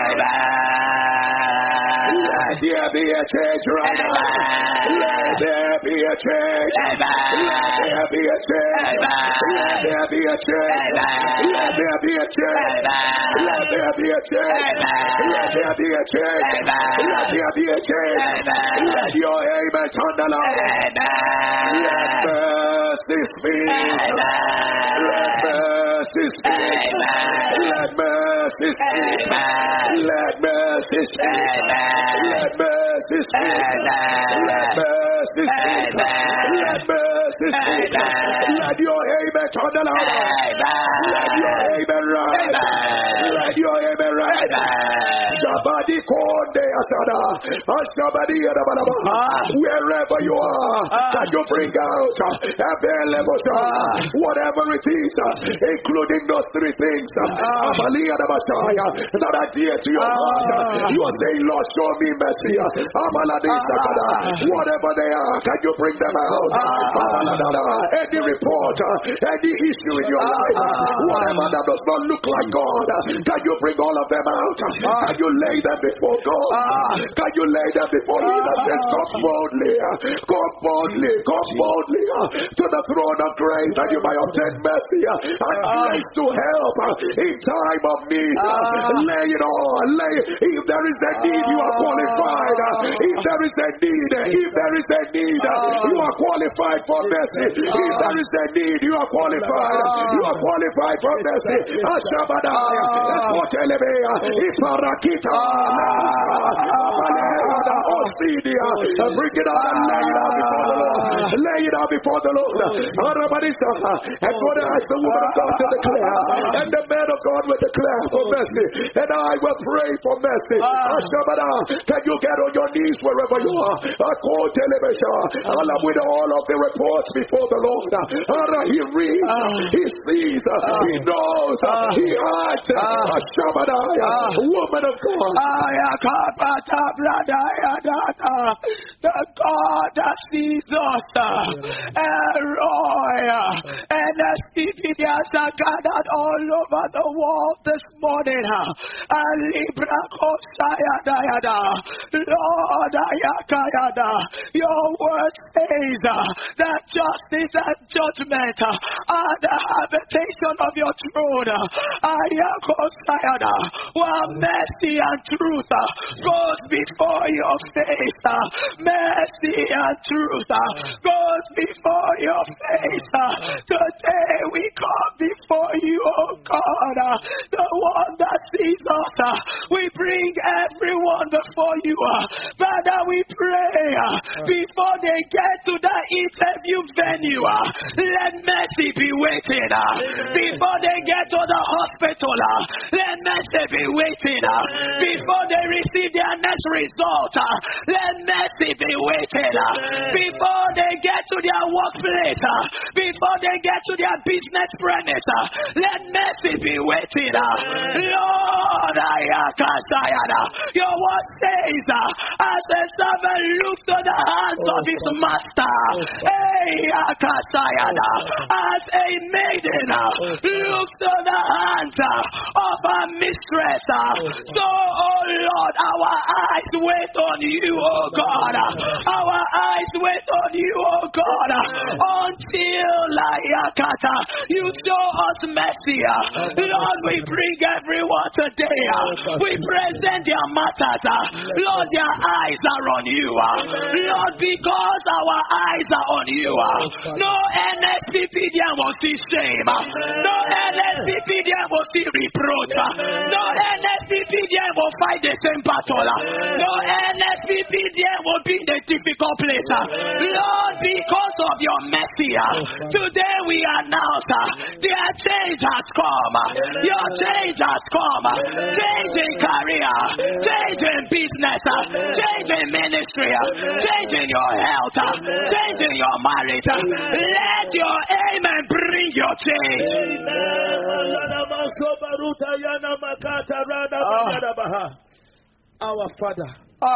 Let there be a change right now. Let there be a change. Let there be a change. Let there be a change. Let there be a change. Let there be a change. Let there be a change. Let there be a change. Let your amen turn the Lord. Let mercy speak. Let mercy speak. Let mercy speak. Let mercy speak. Let mercy speak. Let mercy speak. Let mercy speak. Let your amen turn the Lord. Let your amen rise. Let your amen rise. Somebody call the Asada. Somebody wherever you are, can you bring out available whatever it is, including those three things that are dear to your heart. You are saying, Lord, show me mercy. Whatever they are, can you bring them out? Any report, any issue in your life, whatever that does not look like God, can you bring all of them out? Can you lay them before God? Can you lay them before Him and say, come boldly to the throne of grace that you might obtain mercy and grace to help in time of need. Lay it all. If there is a need, you are qualified. If there is a need, you are qualified for mercy. If there is a need, you are qualified. You are qualified for mercy. Ashabadaya, Iparakita, Bring it out and lay it out before the Lord. Lay it out before the Lord. And God asked the woman of God to declare, and the man of God will declare for mercy, and I will pray for mercy. Can you get on your knees wherever you are? With all of the reports before the Lord. He reads, he sees, he knows, he hears. Woman of God. The God that sees us, and the CPDs are gathered all over the world this morning. Lord, your word says that justice and judgment are the habitation of your throne. While mercy and truth goes before your face. Mercy and truth goes before your face. Today we come before you, oh God, the one that sees us. We bring everyone before you. Father, we pray before they get to the interview venue, let mercy be waiting. Before they get to the hospital, let mercy be waiting. Before they receive their next result, let mercy be waiting. Before they get to their workplace, before they get to their business premise, let mercy be waiting. Lord, your word says, as a servant looks to the hands of his master, as a maiden looks to the hands of her mistress, so, oh Lord, our eyes wait on you, oh God. Our eyes wait on you, oh God, until you show us mercy. Lord, we bring everyone today. We present their matters. Lord, their eyes are on you. Lord, because our eyes are on you, no NSPP there will see shame. No NSPP there will see reproach. No NSPP there will fight the same battle. No NSPP there will be in a difficult place. Lord, because of your mercy, today we announce their change has come. Your change has come. Change in career, change in business, change in ministry, change in your health, change in your marriage. Let your amen bring your change. Our Father,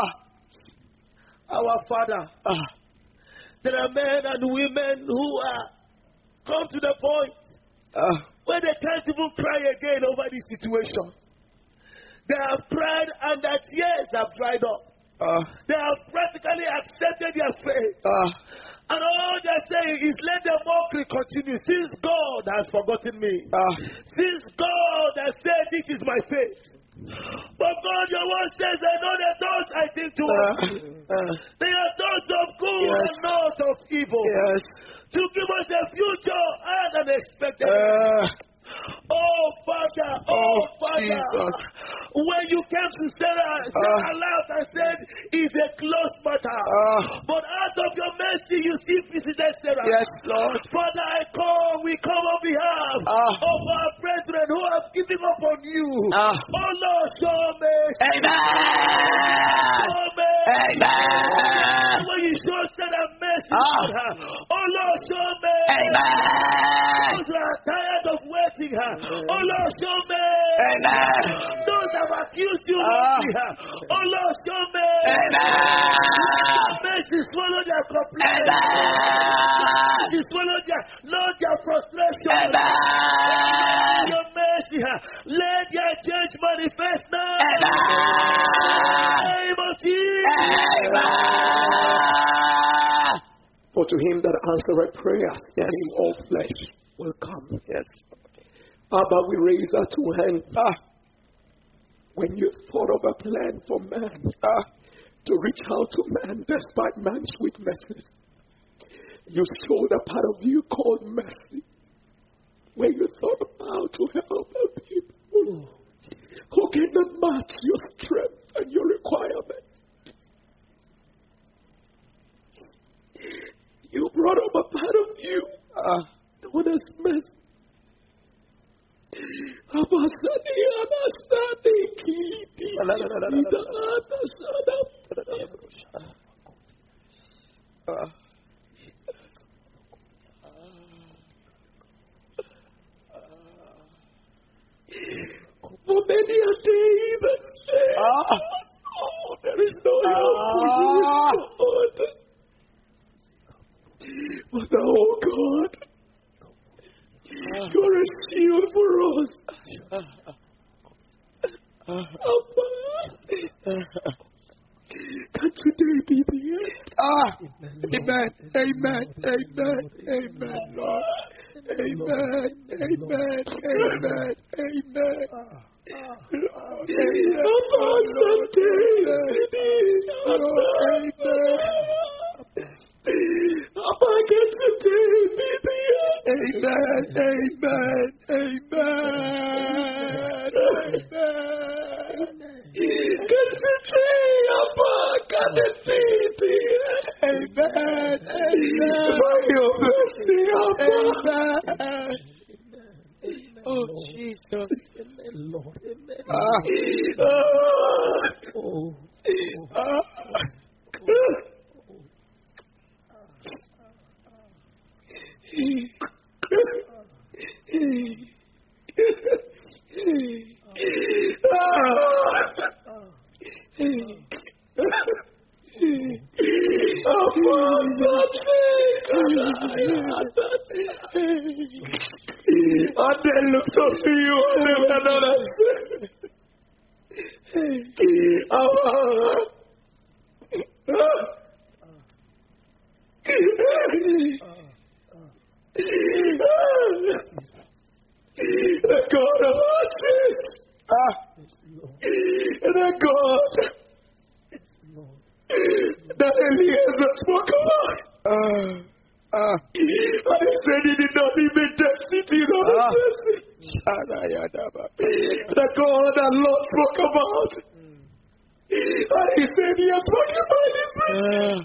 our Father, there are men and women who are come to the point where they can't even cry again over this situation. They have cried and their tears have dried up. They have practically accepted their fate. And all they're saying is let the mockery continue. Since God has forgotten me. Since God has said this is my fate. But God, your word says, I know the thoughts I think towards you. They are thoughts of good and not of evil. To give us a future and an expected Oh Father, Jesus. When you came to Sarah laughed and said, it's a closed matter. But out of your mercy, you still visited Sarah. Yes, Lord. Father, we come on behalf of our brethren who have given up on you. Oh Lord, show mercy. Amen. Show mercy. Amen. When you show Sarah mercy, oh Lord, show mercy. Amen. Those who are tired of waiting, oh Lord, show mercy. Amen. Those have accused you wrongly, oh Lord, show mercy. Amen. Mercy, swallow their complaints. Amen. Mercy, swallow their frustration. Amen. Your mercy, let your change manifest now. Amen. In the name of Jesus. Amen. For to him that answereth prayers, him all flesh will come. Yes. Abba, we raise our two hands. When you thought of a plan for man to reach out to man despite man's weaknesses, you showed a part of you called mercy. When you thought of how to help a people who cannot match your strength and your requirements. For many a day that said, oh, there is no help for you, God. But oh God, you are a shield for us. Can today be the end? Amen, amen, amen, amen, Lord. Amen, amen, amen, amen. Amen, amen, amen, amen. Can today, can it be the end? Amen, amen. By your mercy, amen. Oh, Jesus. Amen, Lord. Amen. And they looked up to you and they were not the God of answers. The God that Eliezer spoke about. And he said he did not even destitute of his blessing. The God that Lord spoke about. And he said he has forgiven his blessing.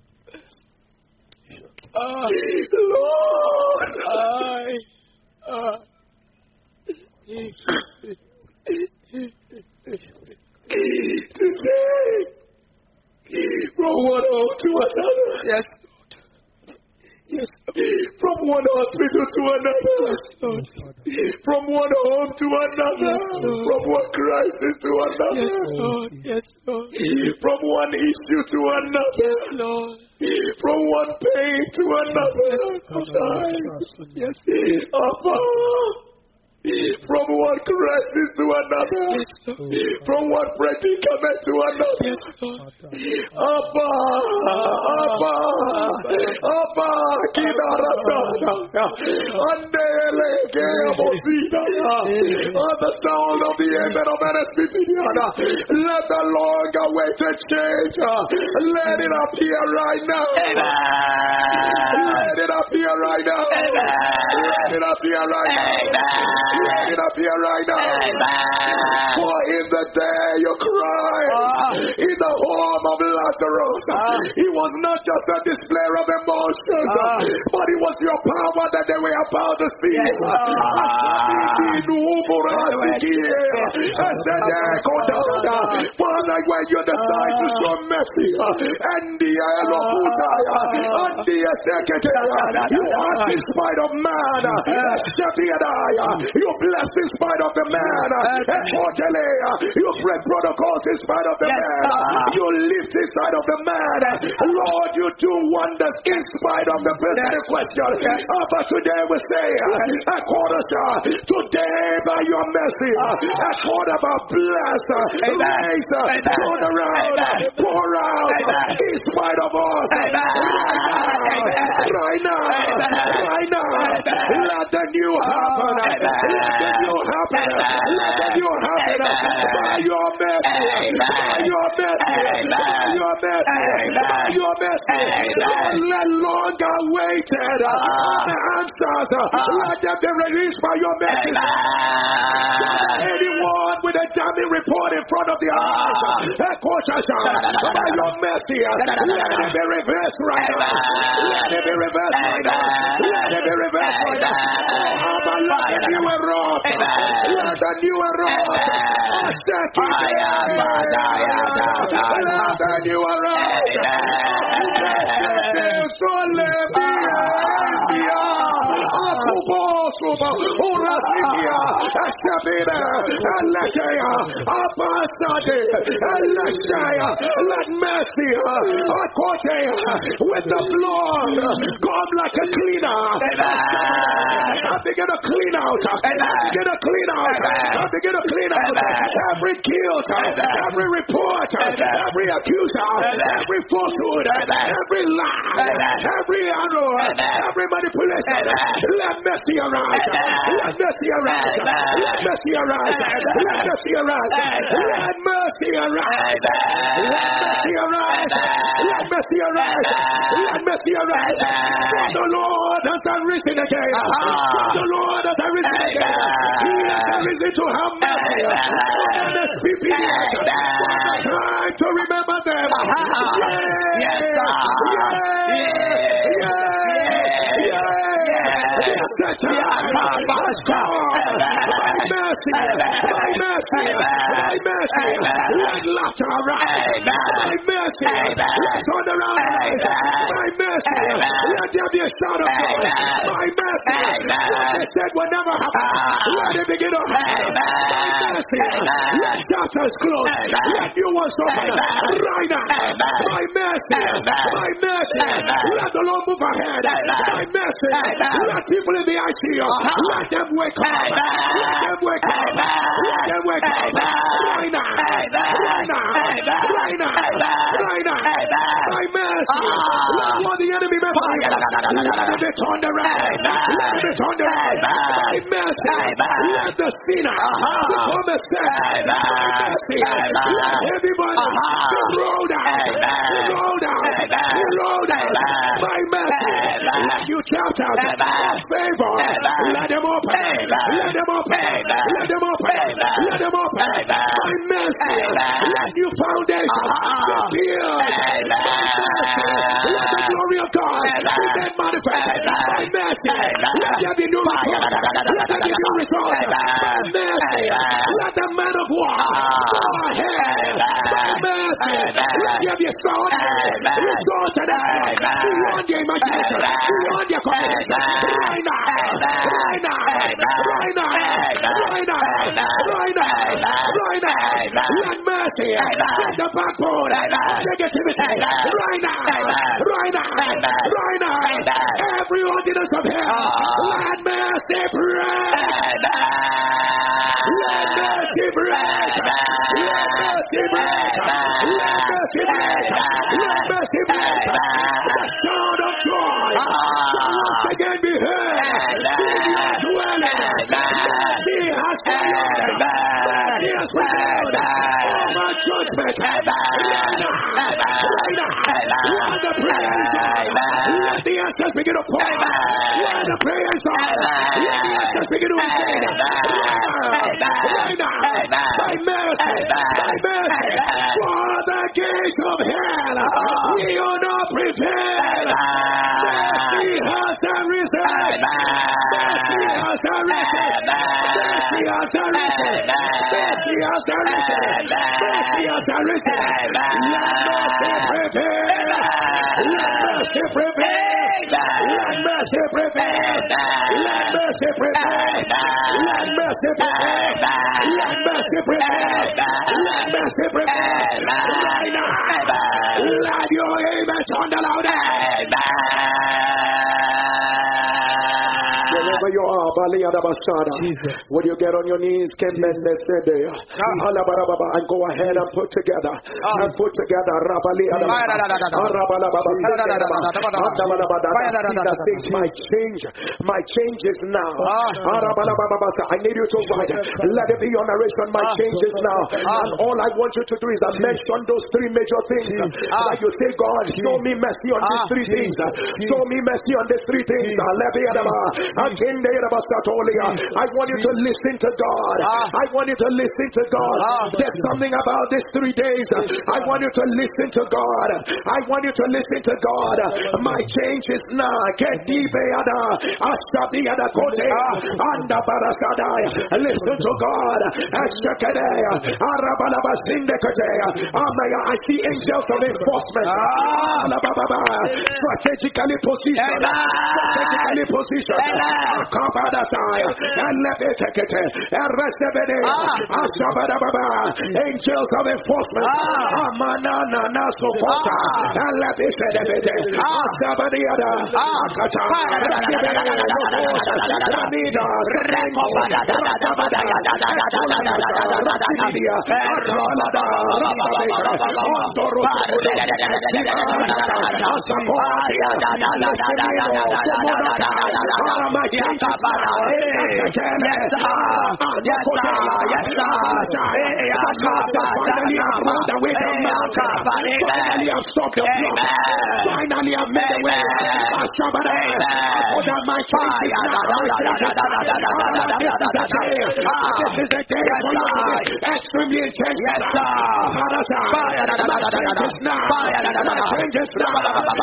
Lord, today, from one home to another. Yes. Yes. From one hospital to another. Yes, Lord. From one home to another. Yes, from one crisis to another. Yes, Lord. Yes, Lord. From one issue to another. Yes, Lord. From one pain to another. Yes, Abba. From one crisis to another. Yes, from one predicament to another. Yes, Abba, Abba, Abba, Kinarasana, Andele, Geamosina, on the sound of the end of Menesipiniana. Let the long awaited change, let it appear right now. Let it appear right now. Let it appear right now. Let it appear right now. For in the day you cry, in the home of Lazarus, it was not just a display of emotions, but it was your power that they were about to see. Father, when you decide to show mercy, and the you act in spite of man, you bless in spite of the man, you break protocols in spite of the man, you lift in spite of the man. Lord, you do wonders in spite of the person in question. But today we say, today by your mercy, bless, raise, turn around, pour out in spite of us. Right now, right now, let the new happen. Let the new happen. Let the new happen. By your mercy. By your mercy. By your mercy. By your mercy. Let long awaited answers. Let them be released by your mercy. Anyone with a damning report in front of the eyes. By your mercy, let it be reversed right now. Let it be reversed right now. Let it be reversed right now. Let the new erupt. Let the new erupt. Let the new erupt. Let mercy with the blood come like a cleaner. I begin to clean out. Begin to clean out. Begin to clean out every guilt, every report, every accuser, every falsehood, every lie, every arrow, every manipulation. Let mercy arise. Let mercy arise. Let mercy arise. Let mercy arise. Let mercy arise. Let mercy arise. Let mercy arise. Let mercy arise. The Lord has arisen again. The Lord has arisen again. He has arisen to have mercy on the people. Try to remember them. Yes, said will never happen. Let it begin to happen. Let chapters close. Let new ones open. Right now. By mercy. By mercy. Let the Lord move ahead. By mercy. Let people in the ICU. Let them wake up. Let them wake up. Let them wake up. Right now. Right now. Right now. Right now. By mercy. Let what the enemy meant for you. Let it be turned around. Let it be turned around. By mercy. Let the sinner become a saint. By mercy. Let everybody be rolled out. Be rolled out. Be rolled out. By mercy. Let you chapters favor. Let them open. Let them open. Let them open. Let them open. By mercy. Let you foundation be built. By mercy. Let the glory of God be made manifest. By mercy. Let there be new results. Let there be new results. By mercy. Let the man of war go ahead. By mercy. Let there be sound result to that. Beyond your imagination. Beyond your comprehension. Right now. Right now. Right now. Right now. Right now. Right now. Let mercy. Let the backbone. Negativity. Right now. Right now. Right now. Every ordinance of hell. Let mercy break. Let mercy break. Let mercy break. Let mercy break. Let mercy break. The sound of joy shall once again be heard in your dwelling. Mercy has prevailed. Mercy has prevailed over judgment. Right now. While the prayers are, let the answers begin to pour. While the prayers are, let the answers begin to invade. Right now. By mercy. By mercy. For the gates of hell will not prevail. Mercy has arisen. Mercy has arisen. Mercy has arisen. Mercy has arisen. Mercy has arisen. Let mercy prevail. Let mercy prevail. Let mercy prevail. Let mercy prevail. Let mercy prevail. Let mercy prevail. Right now. Let your amen sound louder. Wherever you are, would you get on your knees, and go ahead and put together, my change is now. I need you to write, let it be your narration, my change is now. And all I want you to do is mention those three major things. Like you say, God, show me mercy on these three things. Show me mercy on these three things. I want you to listen to God. I want you to listen to God. There's something about these 3 days. I want you to listen to God. I want you to listen to God. My change is now. Listen to God. I see angels of enforcement. Strategically positioned. Angels of enforcement. Finally, I've made a way. My change is now. This is the day for you to be extremely intense. My change is now. My change is now.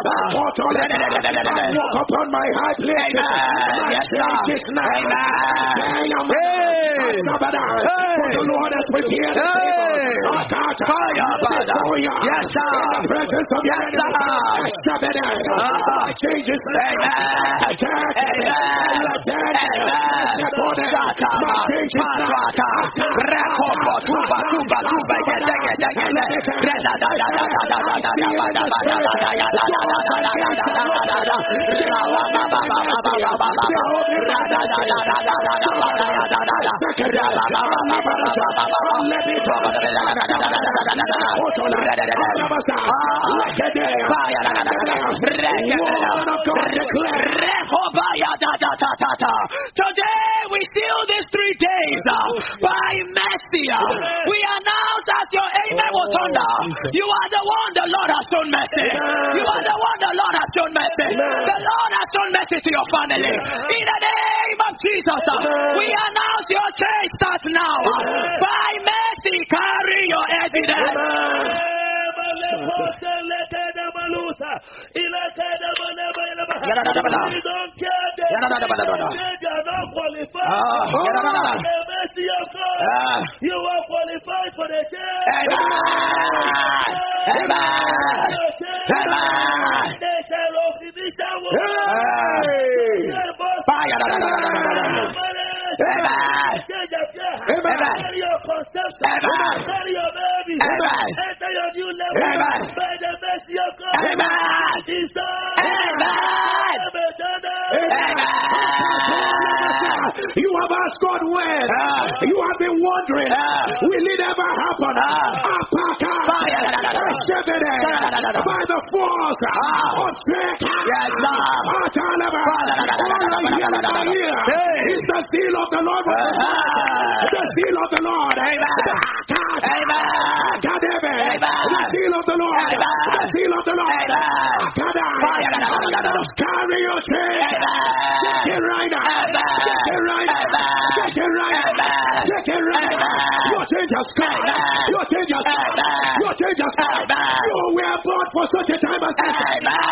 I walk upon my high place. My change is now. For the Lord has prepared a table. Yes, sir. In the presence of your enemies. My change is now. Today we seal these 3 days by mercy. We announce as your amen will thunder. You are the one the Lord has shown mercy. You are the one the Lord has shown mercy. The Lord has shown mercy to your family. In the name of Jesus, we announce your change starts now. By mercy, carry your evidence. You are qualified for the change. Carry your conception, carry your baby, enter your new level by the mercy of God. You have asked God when. You have been wondering, will it ever happen? By the force of faith. It's the seal of the Lord. The seal of the Lord. The seal of the Lord. The seal of the Lord. Carry your chain. Take it right now. Take it right now. Take it right now. Take it right now. Your change has come. Your change has come. Your change has come. You were born for such a time as this.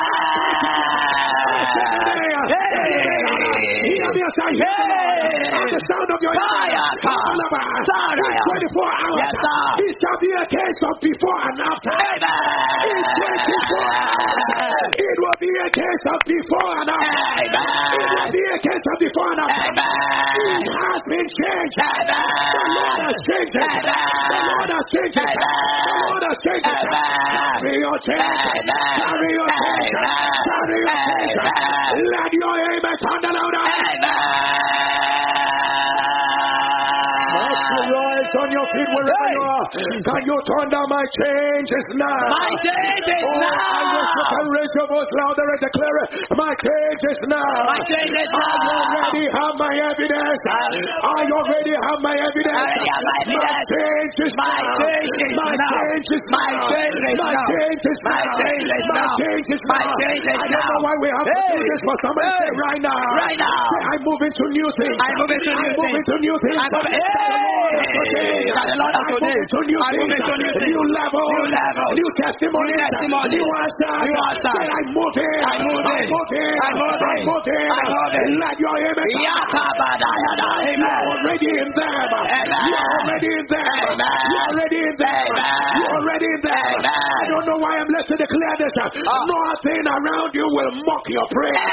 Hear me as I hear the sound of your ears. 24 hours. It shall be a case of before and after. In 24 hours. It will be a case of before and after. It will be a case of before and after. It has been changed. The Lord has changed it. The Lord has changed it. The Lord has changed it. Carry your change. Carry your change. Carry your change. Let your amen turn louder. Rise on your your feet wherever you are. Can you turn down my change is now? My change is I now. wish you can raise your voice louder and declare it. My change is now. My change is I now. already have my evidence. I already have my evidence. I already have my My evidence. change is My now. change is My now. change is My now. change is My now. change is My now. change is My now. change is My now. change is I don't know now. why we have to do Hey. this, but somebody say Hey. right now. Right now. Say, I move into new things. I move into new I move things. into new things. I move- Hey. That the Lord has I move today. into new I move things. into new New things. New level. New level. New testimonies. New testimonies. New answers. New answers. Say, I move in. I move in. I move in. I move in. I move in. I move in. Let your image. Yakabadayada. You are Amen. already in them. You are already in them. Amen. You are already in them. Amen. You are already in them. Amen. I don't know why I'm led to declare this. Nothing around you will mock your prayer.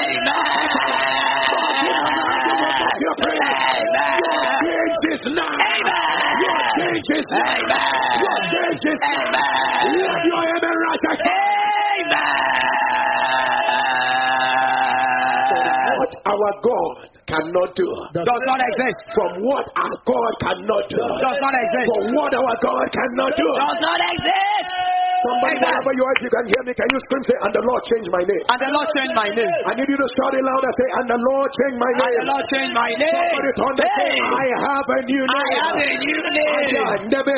Your prayer. Your change is now. Your change is now. Your change is now. Let your amen right what our God cannot do. Does not exist. From what our God cannot do. Does not exist. From what our God cannot do. Does not exist. Somebody, Amen. wherever you are, if you can hear me, can you scream, say, and the Lord changed my name? And the Lord changed my name. I need you to shout it louder, say, and the Lord changed my name. And the Lord changed my name. Somebody turn to say, Hey. I have a new name. I have a new name. Somebody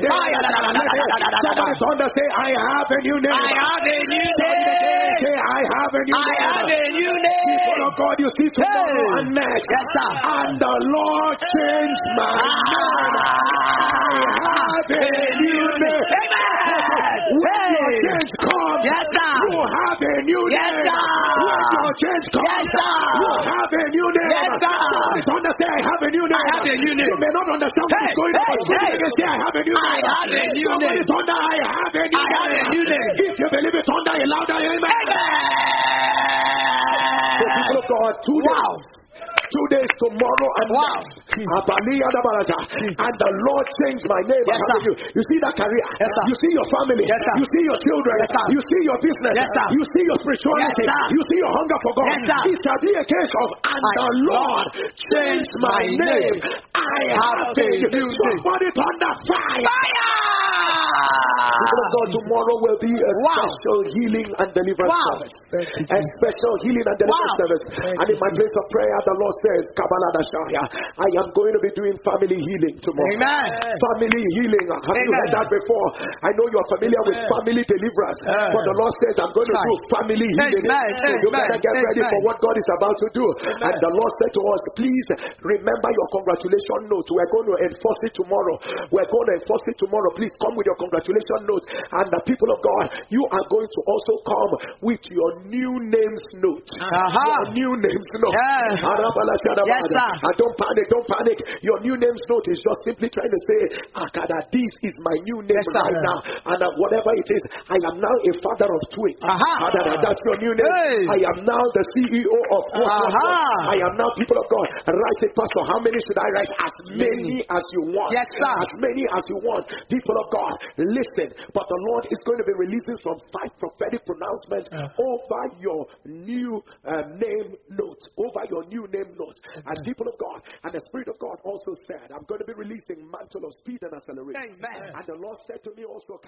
turn to say, I have a new name. I have a new Say, name. I have a new I name. have a new name. People of God, you see tomorrow Hey. and next. Yes, sir. And the Lord changed my name. I have a new name. When your change comes, Yes, sir. you have a new Yes, name. sir. When your change comes, Yes, sir. you have a new name. Yes, sir. Somebody don't understand, I have a new name. I have a new name. You may not understand Hey, what's going on, but hey, you can say, I have a new I name. have a new Somebody name. thunder, I have a new I have a new name. If you believe it, thunder a louder amen. So people of God, 2 days. 2 days tomorrow and next. And the Lord changed my name. Yes, sir. You see that career. Yes, sir. You see your family. Yes, sir. You see your children. Yes, sir. You see your business. Yes, sir. You see your spirituality. Yes, sir. You see your hunger for God. Yes, sir. It shall be a case of and the Lord changed my name. I have a new name. Somebody thunder fire. People of God, tomorrow will be a special healing and deliverance service. A special healing and deliverance service. And in my place of prayer, the Lord says, Kabbalah Dashaya, I am going to be doing family healing tomorrow. Amen. Family healing. Have you heard that before? I know you are familiar with family deliverance. But the Lord says, I'm going to do family healing. So you better get ready for what God is about to do. And the Lord said to us, please remember your congratulation note. We're going to enforce it tomorrow. We're going to enforce it tomorrow. Please come with your congratulation note. And the people of God, you are going to also come with your new names note. Your new names note. Yes, sir. And don't panic. Your new names note is just simply trying to say, Akada, this is my new name right now. And whatever it is, I am now a father of twins. That's your new name. Hey. I am now the CEO of what. I am now, people of God. Write it, Pastor. How many should I write? As many as you want. Yes, sir. As many as you want. People of God, listen. But the Lord is going to be releasing some 5 prophetic pronouncements over your new name note. Over your new name note. And people of God, and the Spirit of God also said, I'm going to be releasing mantle of speed and acceleration. Amen. And the Lord said to me also,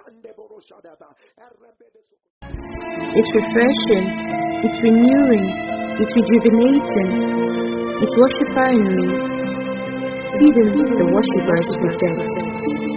It's refreshing, it's renewing, it's rejuvenating, it's worshiping me. Feeding the worshippers with depth.